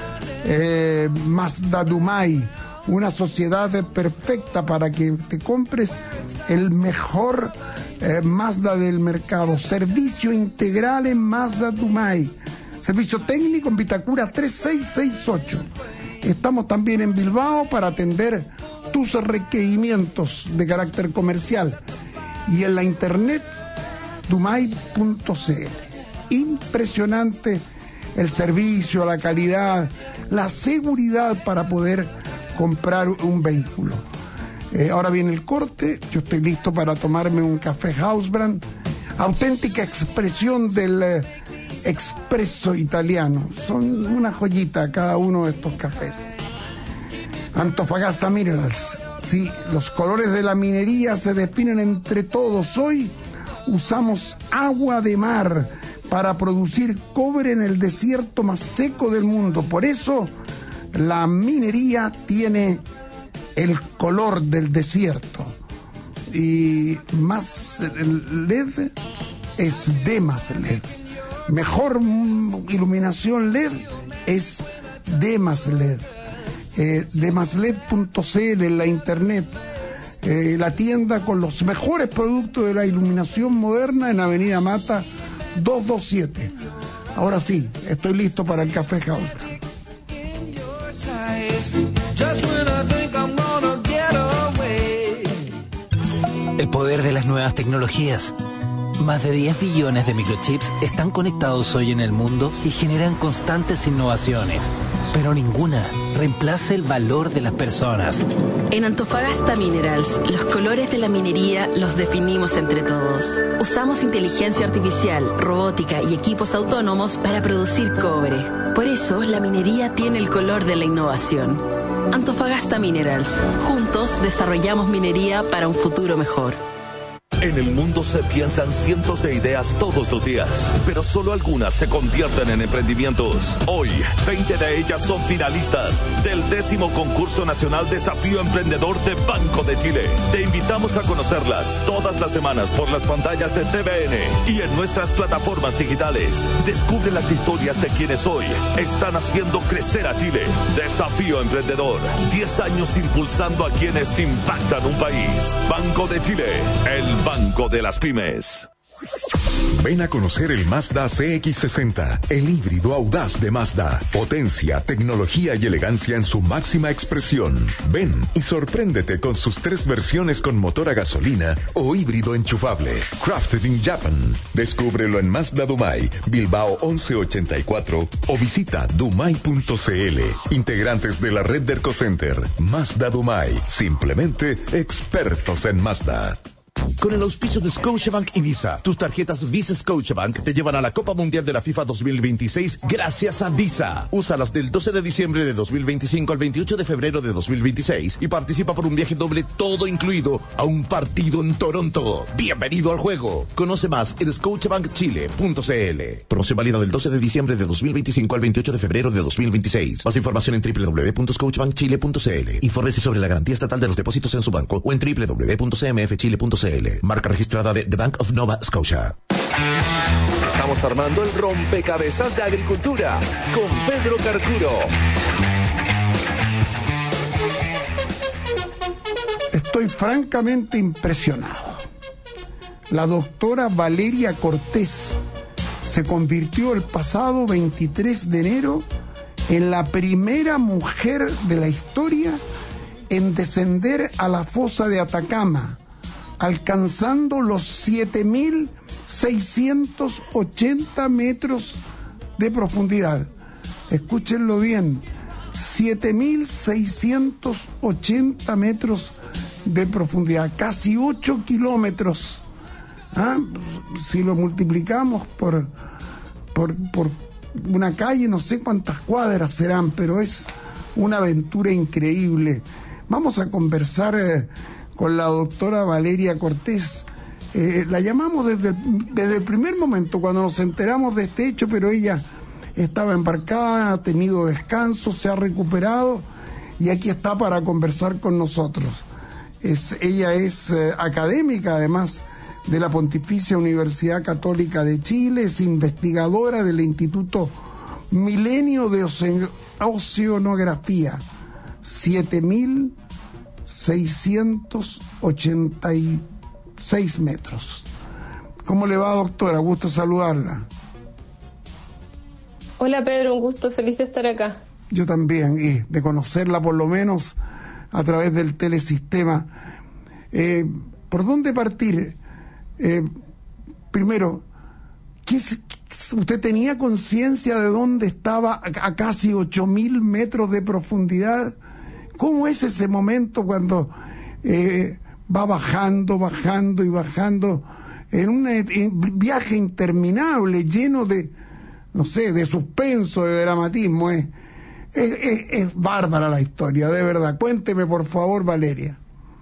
Eh, Mazda Dumay, una sociedad perfecta para que te compres el mejor eh, Mazda del mercado. Servicio integral en Mazda Dumay. Servicio técnico en Vitacura tres seis seis ocho. Estamos también en Bilbao para atender tus requerimientos de carácter comercial. Y en la internet, dumay punto c l. Impresionante el servicio, la calidad, la seguridad para poder comprar un vehículo. Eh, ahora viene el corte, yo estoy listo para tomarme un café Hausbrand, auténtica expresión del eh, expreso italiano. Son una joyita cada uno de estos cafés. Antofagasta Minerals. Sí, los colores de la minería se definen entre todos. Hoy usamos agua de mar para producir cobre en el desierto más seco del mundo. Por eso la minería tiene el color del desierto. Y más L E D es Demas L E D. Mejor iluminación L E D es Demas L E D. Eh, demas L E D punto c l en la internet. eh, la tienda con los mejores productos de la iluminación moderna en Avenida Mata doscientos veintisiete. Ahora sí, estoy listo para el Café House. El poder de las nuevas tecnologías. Más de diez billones de microchips están conectados hoy en el mundo y generan constantes innovaciones, pero ninguna reemplaza el valor de las personas. En Antofagasta Minerals, los colores de la minería los definimos entre todos. Usamos inteligencia artificial, robótica y equipos autónomos para producir cobre. Por eso, la minería tiene el color de la innovación. Antofagasta Minerals. Juntos desarrollamos minería para un futuro mejor. En el mundo se piensan cientos de ideas todos los días, pero solo algunas se convierten en emprendimientos. Hoy, veinte de ellas son finalistas del décimo concurso nacional Desafío Emprendedor de Banco de Chile. Te invitamos a conocerlas todas las semanas por las pantallas de T V N y en nuestras plataformas digitales. Descubre las historias de quienes hoy están haciendo crecer a Chile. Desafío Emprendedor, diez años impulsando a quienes impactan un país. Banco de Chile, el Banco de las Pymes. Ven a conocer el Mazda C X sesenta, el híbrido audaz de Mazda. Potencia, tecnología y elegancia en su máxima expresión. Ven y sorpréndete con sus tres versiones con motor a gasolina o híbrido enchufable. Crafted in Japan. Descúbrelo en Mazda Dumai, Bilbao once ochenta y cuatro o visita dumai punto cl. Integrantes de la red de ErcoCenter. Mazda Dumai. Simplemente expertos en Mazda. Con el auspicio de Scotiabank y Visa, tus tarjetas Visa Scotiabank te llevan a la Copa Mundial de la FIFA dos mil veintiséis gracias a Visa. Úsalas del doce de diciembre de dos mil veinticinco al veintiocho de febrero de dos mil veintiséis y participa por un viaje doble todo incluido a un partido en Toronto. Bienvenido al juego. Conoce más en scotiabank chile punto cl. Promoción válida del doce de diciembre de dos mil veinticinco al veintiocho de febrero de dos mil veintiséis. Más información en doble u doble u doble u punto scotiabank chile punto cl. Infórmese sobre la garantía estatal de los depósitos en su banco o en doble u doble u doble u punto c m f chile punto cl. Marca registrada de The Bank of Nova Scotia. Estamos armando el rompecabezas de agricultura con Pedro Carcuro. Estoy francamente impresionado. La doctora Valeria Cortés se convirtió el pasado veintitrés de enero en la primera mujer de la historia en descender a la fosa de Atacama, alcanzando los siete mil seiscientos ochenta metros de profundidad. Escúchenlo bien, siete mil seiscientos ochenta metros de profundidad, casi ocho kilómetros. ¿Ah? Si lo multiplicamos por, por, por una calle, no sé cuántas cuadras serán, pero es una aventura increíble. Vamos a conversar eh, con la doctora Valeria Cortés. Eh, la llamamos desde el, desde el primer momento cuando nos enteramos de este hecho, pero ella estaba embarcada, ha tenido descanso, se ha recuperado y aquí está para conversar con nosotros. Es, ella es eh, académica, además, de la Pontificia Universidad Católica de Chile, es investigadora del Instituto Milenio de Oce- Oceanografía, siete mil seiscientos ochenta y seis metros. ¿Cómo le va, doctora? Gusto saludarla. Hola, Pedro, un gusto, feliz de estar acá. Yo también, y de conocerla por lo menos a través del telesistema. Eh, ¿Por dónde partir? Eh, primero, ¿qué es, ¿usted tenía conciencia de dónde estaba a, a casi ocho mil metros de profundidad? ¿Cómo es ese momento cuando eh, va bajando, bajando y bajando en un en viaje interminable, lleno de, no sé, de suspenso, de dramatismo? Es, es, es, es bárbara la historia, de verdad. Cuénteme, por favor, Valeria.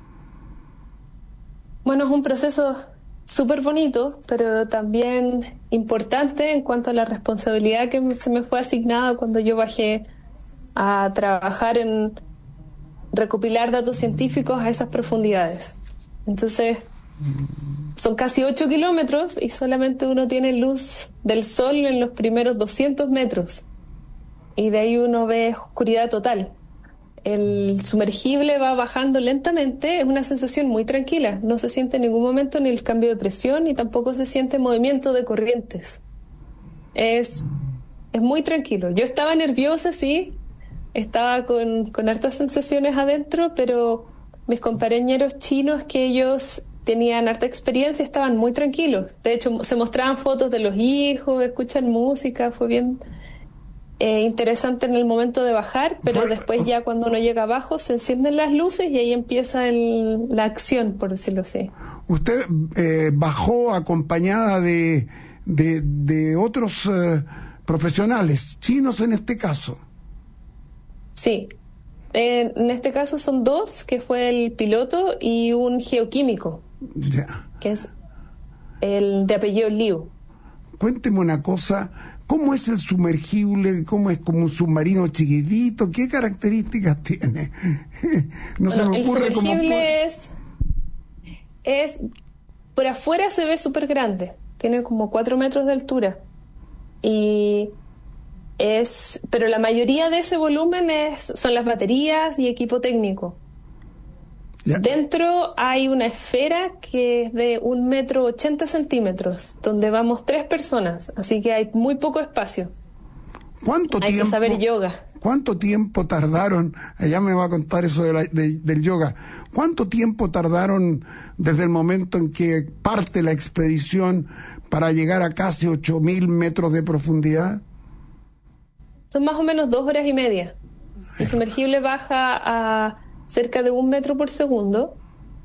Bueno, es un proceso súper bonito, pero también importante en cuanto a la responsabilidad que se me fue asignada cuando yo bajé a trabajar en recopilar datos científicos a esas profundidades. Entonces, son casi ocho kilómetros y solamente uno tiene luz del sol en los primeros doscientos metros. Y de ahí uno ve oscuridad total. el sumergible va bajando lentamente, es una sensación muy tranquila. No se siente en ningún momento ni el cambio de presión, ni tampoco se siente movimiento de corrientes. Es, es muy tranquilo. Yo estaba nerviosa, sí, estaba con, con hartas sensaciones adentro, pero mis compañeros chinos, que ellos tenían harta experiencia, estaban muy tranquilos. De hecho, se mostraban fotos de los hijos, escuchan música, fue bien eh, interesante en el momento de bajar, pero bueno, después ya cuando uno llega abajo se encienden las luces y ahí empieza el, la acción, por decirlo así. Usted eh, bajó acompañada de, de, de otros eh, profesionales, chinos en este caso. Sí. Eh, en este caso son dos, que fue el piloto y un geoquímico, ya, que es el de apellido Liu. Cuénteme una cosa, ¿cómo es el sumergible? ¿Cómo es como un submarino chiquitito? ¿Qué características tiene? No bueno, se me ocurre cómo... El sumergible es, es... Por afuera se ve súper grande, tiene como cuatro metros de altura. Y... es pero la mayoría de ese volumen es son las baterías y equipo técnico. Yes. Dentro hay una esfera que es de un metro ochenta centímetros, donde vamos tres personas, así que hay muy poco espacio. ¿Cuánto hay tiempo? que saber yoga. ¿Cuánto tiempo tardaron? Ella me va a contar eso de la, de, del yoga. ¿Cuánto tiempo tardaron desde el momento en que parte la expedición para llegar a casi ocho mil metros de profundidad? Son más o menos dos horas y media. El sumergible baja a cerca de un metro por segundo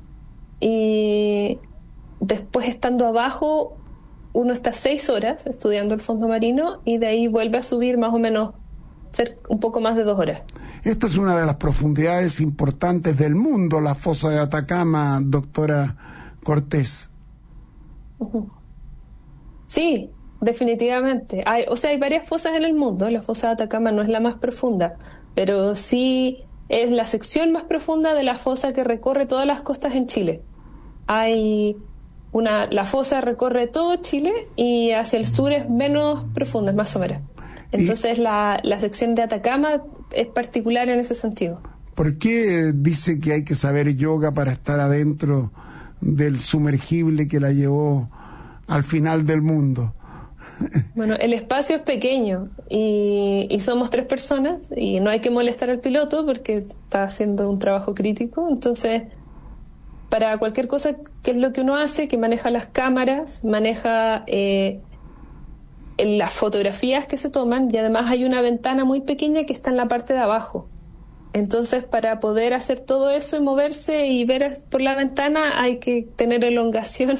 y después, estando abajo, uno está seis horas estudiando el fondo marino y de ahí vuelve a subir más o menos un poco más de dos horas. Esta es una de las profundidades importantes del mundo, la fosa de Atacama, doctora Cortés. Uh-huh. Sí. Definitivamente. Hay, o sea, hay varias fosas en el mundo. La fosa de Atacama no es la más profunda, pero sí es la sección más profunda de la fosa que recorre todas las costas en Chile. Hay una, la fosa recorre todo Chile y hacia el sur es menos profunda, es más somera. Entonces la, la sección de Atacama es particular en ese sentido. ¿Por qué dice que hay que saber yoga para estar adentro del sumergible que la llevó al final del mundo? Bueno, el espacio es pequeño y, y somos tres personas y no hay que molestar al piloto porque está haciendo un trabajo crítico. Entonces, para cualquier cosa, que es lo que uno hace, que maneja las cámaras, maneja eh, las fotografías que se toman, y además hay una ventana muy pequeña que está en la parte de abajo. Entonces, para poder hacer todo eso y moverse y ver por la ventana hay que tener elongación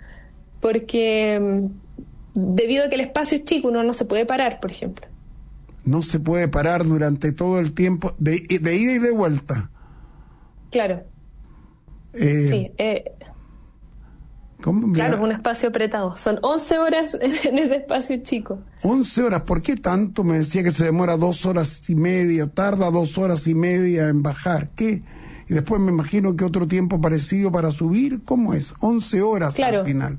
porque... debido a que el espacio es chico, uno no se puede parar, por ejemplo. No se puede parar durante todo el tiempo, de, de ida y de vuelta. Claro. Eh, sí. Eh, ¿cómo? Claro, es un espacio apretado. Son once horas en ese espacio chico. once horas, ¿por qué tanto? Me decía que se demora dos horas y media, tarda dos horas y media en bajar. ¿Qué? Y después me imagino que otro tiempo parecido para subir. ¿Cómo es? once horas claro. Al final.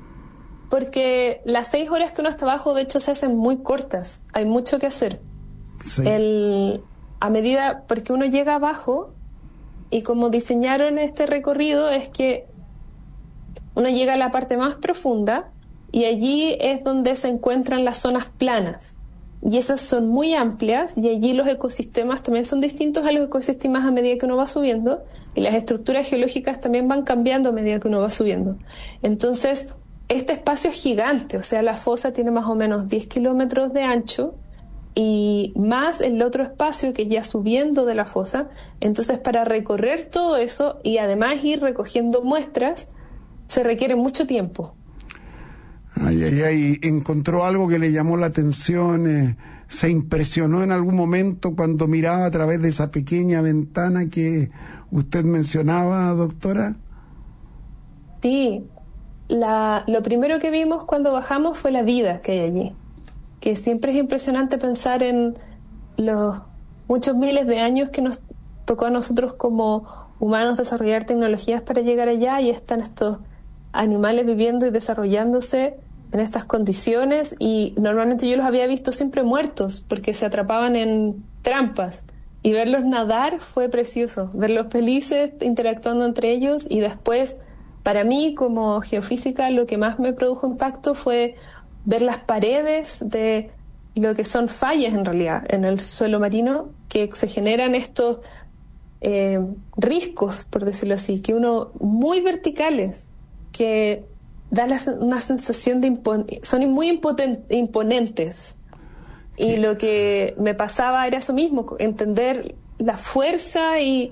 Porque las seis horas que uno está abajo, de hecho, se hacen muy cortas. Hay mucho que hacer. Sí. El, a medida, porque uno llega abajo, y como diseñaron este recorrido, es que uno llega a la parte más profunda, y allí es donde se encuentran las zonas planas. Y esas son muy amplias, y allí los ecosistemas también son distintos a los ecosistemas a medida que uno va subiendo, y las estructuras geológicas también van cambiando a medida que uno va subiendo. Entonces... este espacio es gigante, o sea, la fosa tiene más o menos diez kilómetros de ancho y más el otro espacio que es ya subiendo de la fosa. Entonces, para recorrer todo eso y además ir recogiendo muestras, se requiere mucho tiempo. Ay, ay, ay, encontró algo que le llamó la atención, eh, se impresionó en algún momento cuando miraba a través de esa pequeña ventana que usted mencionaba, doctora. Sí. La, lo primero que vimos cuando bajamos fue la vida que hay allí, que siempre es impresionante pensar en los muchos miles de años que nos tocó a nosotros como humanos desarrollar tecnologías para llegar allá, y están estos animales viviendo y desarrollándose en estas condiciones, y normalmente yo los había visto siempre muertos porque se atrapaban en trampas y verlos nadar fue precioso, verlos felices interactuando entre ellos. Y después, para mí como geofísica, lo que más me produjo impacto fue ver las paredes de lo que son fallas en realidad en el suelo marino, que se generan estos eh, riscos, por decirlo así, que uno muy verticales, que da la, una sensación de impon- son muy impoten- imponentes. Y lo que me pasaba era eso mismo, entender la fuerza y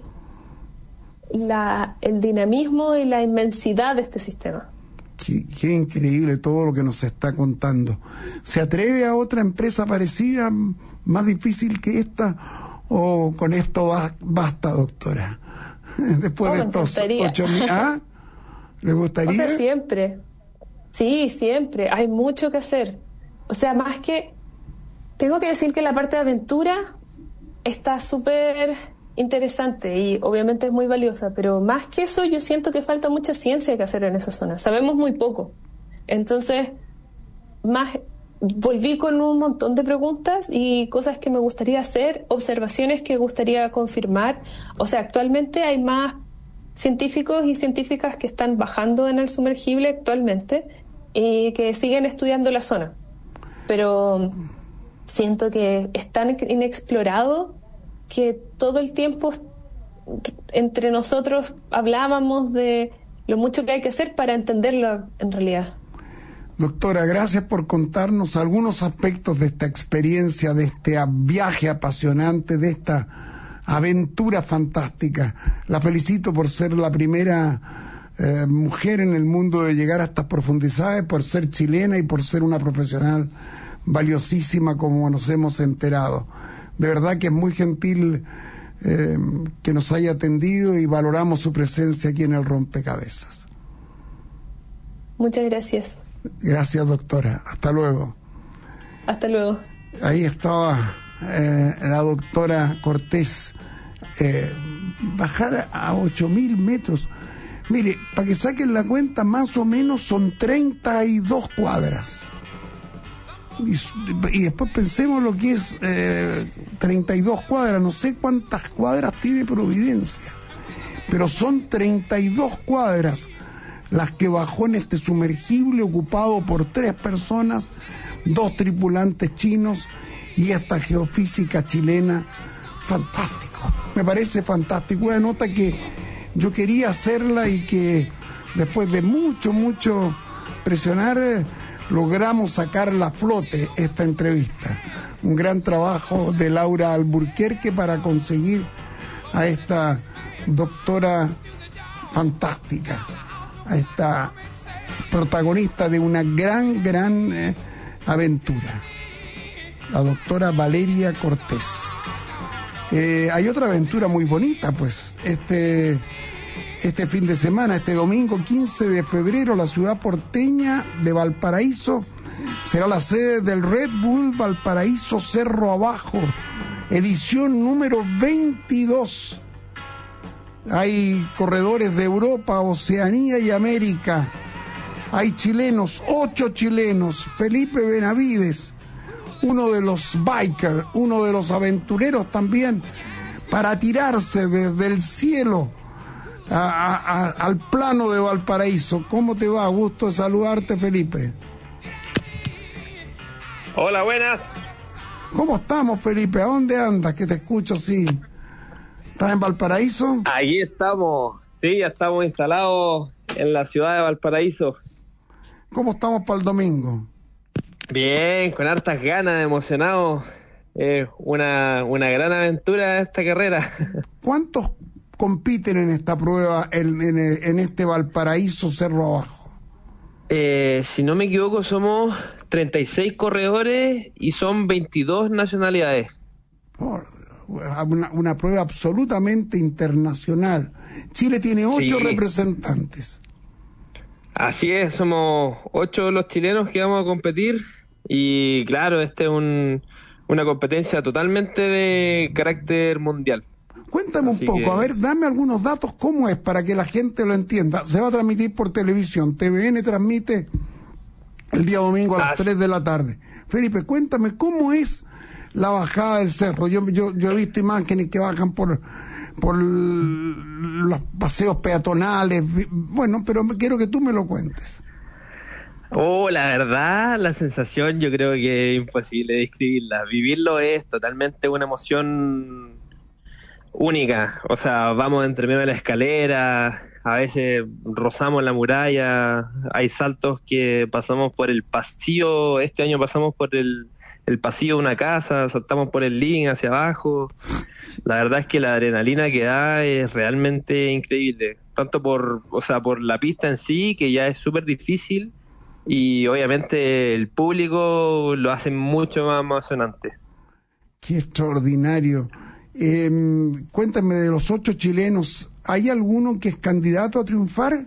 la, el dinamismo y la inmensidad de este sistema. Qué, qué increíble todo lo que nos está contando. ¿Se atreve a otra empresa parecida, más difícil que esta? ¿O con esto va, basta, doctora? Después oh, de estos ocho mil... ¿Ah? ¿Le gustaría? O sea, siempre. Sí, siempre. Hay mucho que hacer. O sea, más que... Tengo que decir que la parte de aventura está súper interesante y obviamente es muy valiosa, pero más que eso yo siento que falta mucha ciencia que hacer en esa zona. Sabemos muy poco. Entonces, más volví con un montón de preguntas y cosas que me gustaría hacer, observaciones que gustaría confirmar. O sea, actualmente hay más científicos y científicas que están bajando en el sumergible actualmente y que siguen estudiando la zona. Pero siento que es tan inexplorado que todo el tiempo entre nosotros hablábamos de lo mucho que hay que hacer para entenderlo en realidad. Doctora, gracias por contarnos algunos aspectos de esta experiencia, de este viaje apasionante, de esta aventura fantástica. La felicito por ser la primera eh, mujer en el mundo de llegar a estas profundidades, por ser chilena y por ser una profesional valiosísima como nos hemos enterado. De verdad que es muy gentil eh, que nos haya atendido y valoramos su presencia aquí en el Rompecabezas. Muchas gracias. Gracias, doctora. Hasta luego. Hasta luego. Ahí estaba eh, la doctora Cortés. Eh, bajar a ocho mil metros. Mire, para que saquen la cuenta, más o menos son treinta y dos cuadras. Y, y después pensemos lo que es eh, treinta y dos cuadras. No sé cuántas cuadras tiene Providencia, pero son treinta y dos cuadras las que bajó en este sumergible ocupado por tres personas, dos tripulantes chinos y esta geofísica chilena. Fantástico, me parece fantástico. Una nota que yo quería hacerla y que después de mucho, mucho presionar eh, logramos sacarla a flote esta entrevista. Un gran trabajo de Laura Alburquerque para conseguir a esta doctora fantástica, a esta protagonista de una gran, gran eh, aventura, la doctora Valeria Cortés. Eh, hay otra aventura muy bonita, pues, este, este fin de semana, este domingo quince de febrero, la ciudad porteña de Valparaíso será la sede del Red Bull Valparaíso Cerro Abajo, edición número veintidós. Hay corredores de Europa, Oceanía y América. Hay chilenos, ocho chilenos. Felipe Benavides, uno de los bikers, uno de los aventureros también, para tirarse desde el cielo a, a, a, al plano de Valparaíso. ¿Cómo te va? Gusto de saludarte, Felipe. Hola, buenas. ¿Cómo estamos, Felipe? ¿A dónde andas? Que te escucho, sí. ¿Estás en Valparaíso? Aquí estamos, sí, ya estamos instalados en la ciudad de Valparaíso. ¿Cómo estamos para el domingo? Bien, con hartas ganas, emocionados. Es eh, una, una gran aventura esta carrera. ¿Cuántos compiten en esta prueba, en, en, en este Valparaíso Cerro Abajo? Eh, si no me equivoco, somos treinta y seis corredores y son veintidós nacionalidades. Por Una, una prueba absolutamente internacional. Chile tiene ocho sí. representantes. Así es, somos ocho los chilenos que vamos a competir y claro, este es un, una competencia totalmente de carácter mundial. Cuéntame Así un poco, que... a ver, dame algunos datos, ¿cómo es para que la gente lo entienda? Se va a transmitir por televisión, T V N transmite el día domingo a las ah, tres de la tarde. Felipe, cuéntame, ¿cómo es la bajada del cerro. Yo, yo, yo he visto imágenes que bajan por, por los paseos peatonales, bueno, pero quiero que tú me lo cuentes. Oh, la verdad, la sensación yo creo que es imposible describirla. Vivirlo es totalmente una emoción única. O sea, vamos entre medio de la escalera, a veces rozamos la muralla, hay saltos que pasamos por el pasillo, este año pasamos por el, el pasillo de una casa, saltamos por el living hacia abajo. La verdad es que la adrenalina que da es realmente increíble, tanto por, o sea, por la pista en sí, que ya es súper difícil, y obviamente el público lo hace mucho más emocionante. Qué extraordinario. Eh, cuéntame, de los ocho chilenos, ¿hay alguno que es candidato a triunfar?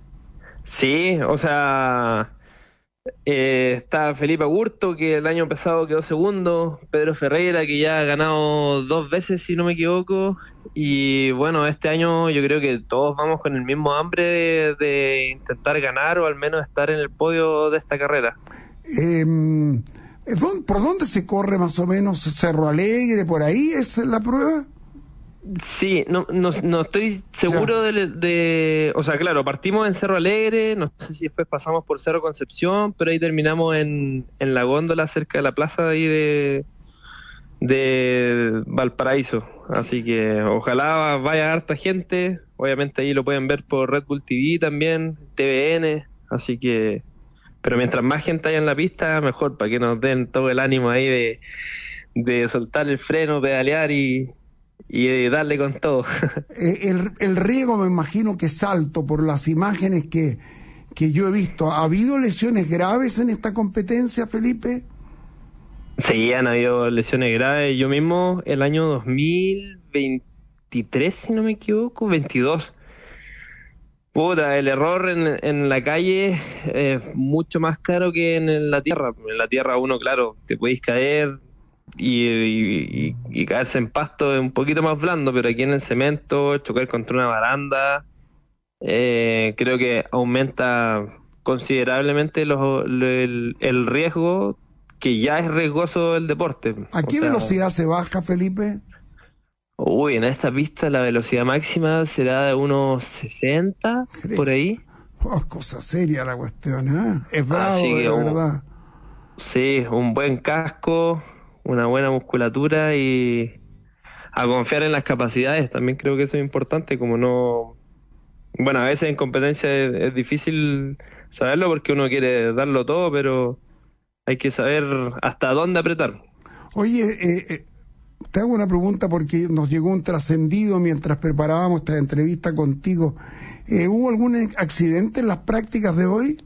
Sí, o sea, eh, está Felipe Agurto, que el año pasado quedó segundo, Pedro Ferreira, que ya ha ganado dos veces, si no me equivoco, y bueno, este año yo creo que todos vamos con el mismo hambre de, de intentar ganar o al menos estar en el podio de esta carrera. Eh, ¿Por dónde se corre más o menos? ¿Cerro Alegre, por ahí es la prueba? Sí, no, no, no estoy seguro de, de... O sea, claro, partimos en Cerro Alegre, no sé si después pasamos por Cerro Concepción, pero ahí terminamos en, en la góndola cerca de la plaza de ahí de, de Valparaíso. Así que ojalá vaya harta gente, obviamente ahí lo pueden ver por Red Bull T V también, T V N, así que... Pero mientras más gente haya en la pista, mejor, para que nos den todo el ánimo ahí de, de soltar el freno, pedalear y... y darle con todo. el, el riesgo me imagino que es alto por las imágenes que, que yo he visto. ¿Ha habido lesiones graves en esta competencia, Felipe? Sí, han habido lesiones graves. Yo mismo el año dos mil veintitrés, si no me equivoco, veintidós. Puta, el error en, en la calle es mucho más caro que en la tierra. En la tierra uno, claro, te podéis caer y, y, y caerse en pasto es un poquito más blando, pero aquí en el cemento, chocar contra una baranda, eh, creo que aumenta considerablemente los, lo, el, el riesgo, que ya es riesgoso el deporte. ¿A qué o sea, velocidad se baja, Felipe? Uy, en esta pista la velocidad máxima será de unos sesenta, ¿cree? Por ahí. Oh, es cosa seria la cuestión, ¿eh? Es bravo, de un, verdad. Sí, un buen casco, una buena musculatura y a confiar en las capacidades. También creo que eso es importante, como no... Bueno, a veces en competencia es, es difícil saberlo porque uno quiere darlo todo, pero hay que saber hasta dónde apretar. Oye, eh, eh, te hago una pregunta porque nos llegó un trascendido mientras preparábamos esta entrevista contigo. Eh, ¿Hubo algún accidente en las prácticas de hoy?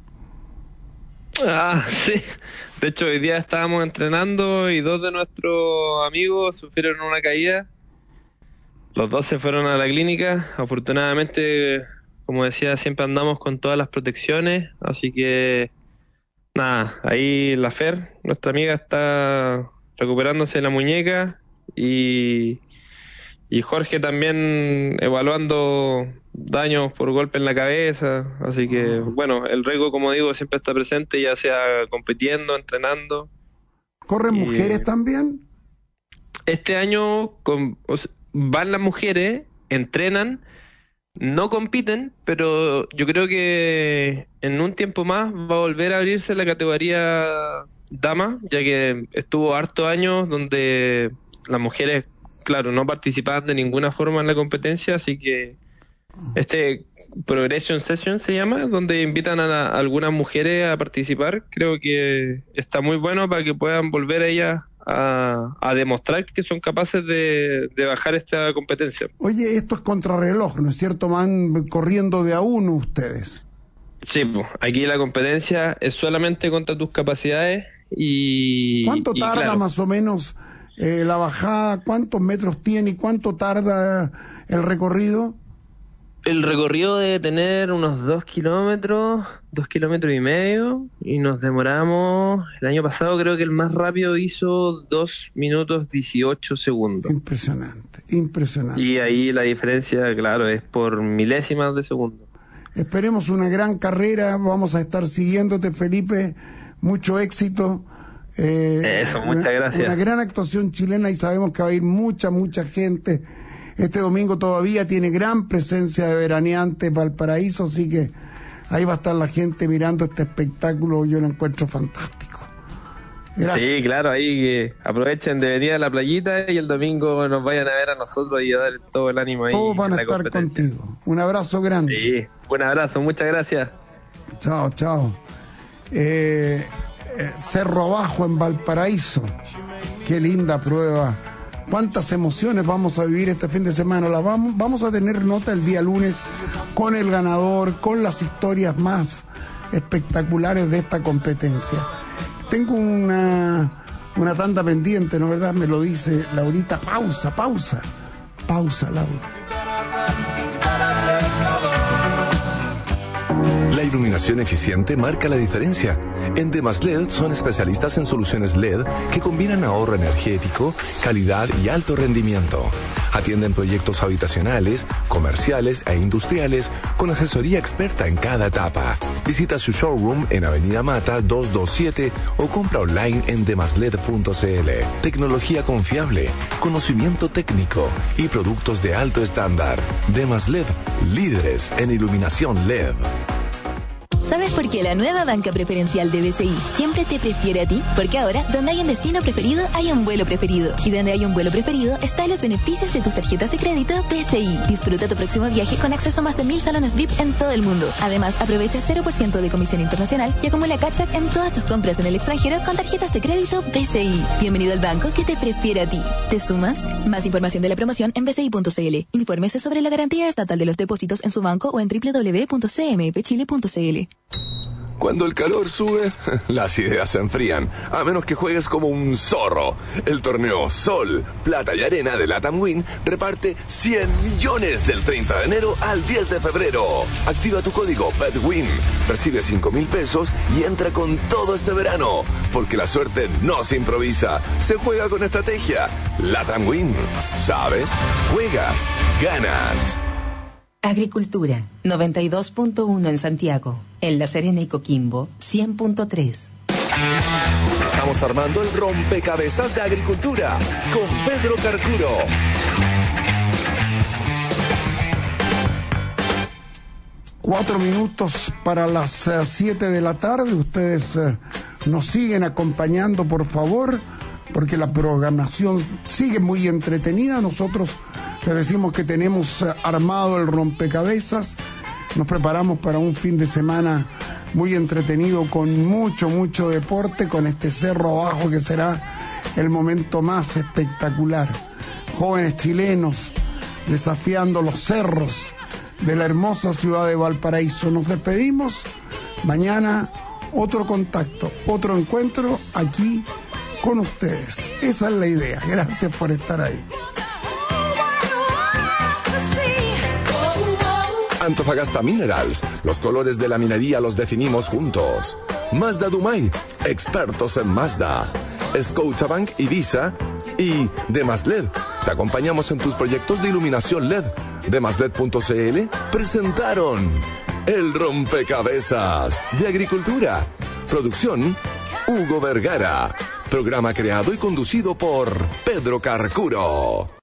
Ah, sí. De hecho, hoy día estábamos entrenando y dos de nuestros amigos sufrieron una caída. Los dos se fueron a la clínica. Afortunadamente, como decía, siempre andamos con todas las protecciones. Así que, nada, ahí la Fer, nuestra amiga, está recuperándose la muñeca. Y, y Jorge también evaluando daños por golpe en la cabeza, así que bueno, el riesgo, como digo, siempre está presente, ya sea compitiendo, entrenando. ¿Corren y, mujeres también? Este año con, o sea, van las mujeres, entrenan, no compiten, pero yo creo que en un tiempo más va a volver a abrirse la categoría dama, ya que estuvo hartos años donde las mujeres, claro, no participaban de ninguna forma en la competencia, así que este Progression Session se llama, donde invitan a, la, a algunas mujeres a participar. Creo que está muy bueno para que puedan volver a ellas a, a demostrar que son capaces de, de bajar esta competencia. Oye, esto es contrarreloj, ¿no es cierto? Van corriendo de a uno ustedes. Sí, pues, aquí la competencia es solamente contra tus capacidades y... ¿Cuánto y, tarda claro, más o menos eh, la bajada? ¿Cuántos metros tiene y cuánto tarda el recorrido? El recorrido debe tener unos dos kilómetros, dos kilómetros y medio, y nos demoramos, el año pasado creo que el más rápido hizo dos minutos dieciocho segundos. Impresionante, impresionante. Y ahí la diferencia, claro, es por milésimas de segundo. Esperemos una gran carrera, vamos a estar siguiéndote, Felipe, mucho éxito. Eh, Eso, muchas una, gracias. Una gran actuación chilena y sabemos que va a ir mucha, mucha gente. Este domingo todavía tiene gran presencia de veraneantes Valparaíso, así que ahí va a estar la gente mirando este espectáculo, yo lo encuentro fantástico. Gracias. Sí, claro, ahí que aprovechen de venir a la playita y el domingo nos vayan a ver a nosotros y a dar todo el ánimo ahí. Todos van a la estar contigo. Un abrazo grande. Sí, un abrazo, muchas gracias. Chao, chao. Eh, eh, Cerro Abajo en Valparaíso. Qué linda prueba. Cuántas emociones vamos a vivir este fin de semana. La vamos, vamos a tener nota el día lunes con el ganador, con las historias más espectaculares de esta competencia. Tengo una, una tanda pendiente, ¿no es verdad? Me lo dice Laurita. Pausa, pausa. Pausa, Laura. La iluminación eficiente marca la diferencia. En Demasled son especialistas en soluciones L E D que combinan ahorro energético, calidad y alto rendimiento. Atienden proyectos habitacionales, comerciales e industriales con asesoría experta en cada etapa. Visita su showroom en Avenida Mata doscientos veintisiete o compra online en demasled punto cl. Tecnología confiable, conocimiento técnico y productos de alto estándar. Demasled, líderes en iluminación L E D. ¿Sabes por qué la nueva banca preferencial de B C I siempre te prefiere a ti? Porque ahora, donde hay un destino preferido, hay un vuelo preferido. Y donde hay un vuelo preferido, están los beneficios de tus tarjetas de crédito B C I. Disfruta tu próximo viaje con acceso a más de mil salones V I P en todo el mundo. Además, aprovecha cero por ciento de comisión internacional y acumula cashback en todas tus compras en el extranjero con tarjetas de crédito B C I. Bienvenido al banco que te prefiere a ti. ¿Te sumas? Más información de la promoción en b c i punto c l. Infórmese sobre la garantía estatal de los depósitos en su banco o en w w w punto c m p chile punto c l. Cuando el calor sube, las ideas se enfrían, a menos que juegues como un zorro. El torneo Sol, Plata y Arena de LATAM Win reparte cien millones del treinta de enero al diez de febrero. Activa tu código BETWIN, percibe cinco mil pesos y entra con todo este verano, porque la suerte no se improvisa, se juega con estrategia. LATAM Win, ¿sabes? Juegas, ganas. Agricultura, noventa y dos punto uno en Santiago. En La Serena y Coquimbo, cien punto tres. Estamos armando el rompecabezas de agricultura con Pedro Carcuro. Cuatro minutos para las uh, siete de la tarde. Ustedes uh, nos siguen acompañando, por favor, porque la programación sigue muy entretenida. Nosotros les decimos que tenemos uh, armado el rompecabezas. Nos preparamos para un fin de semana muy entretenido con mucho, mucho deporte, con este Cerro Abajo que será el momento más espectacular. Jóvenes chilenos desafiando los cerros de la hermosa ciudad de Valparaíso. Nos despedimos. Mañana otro contacto, otro encuentro aquí con ustedes. Esa es la idea. Gracias por estar ahí. Antofagasta Minerals, los colores de la minería los definimos juntos. Mazda Dumay, expertos en Mazda. Scotiabank Ibiza y Demasled, te acompañamos en tus proyectos de iluminación L E D. Demasled punto c l presentaron el rompecabezas de agricultura. Producción Hugo Vergara. Programa creado y conducido por Pedro Carcuro.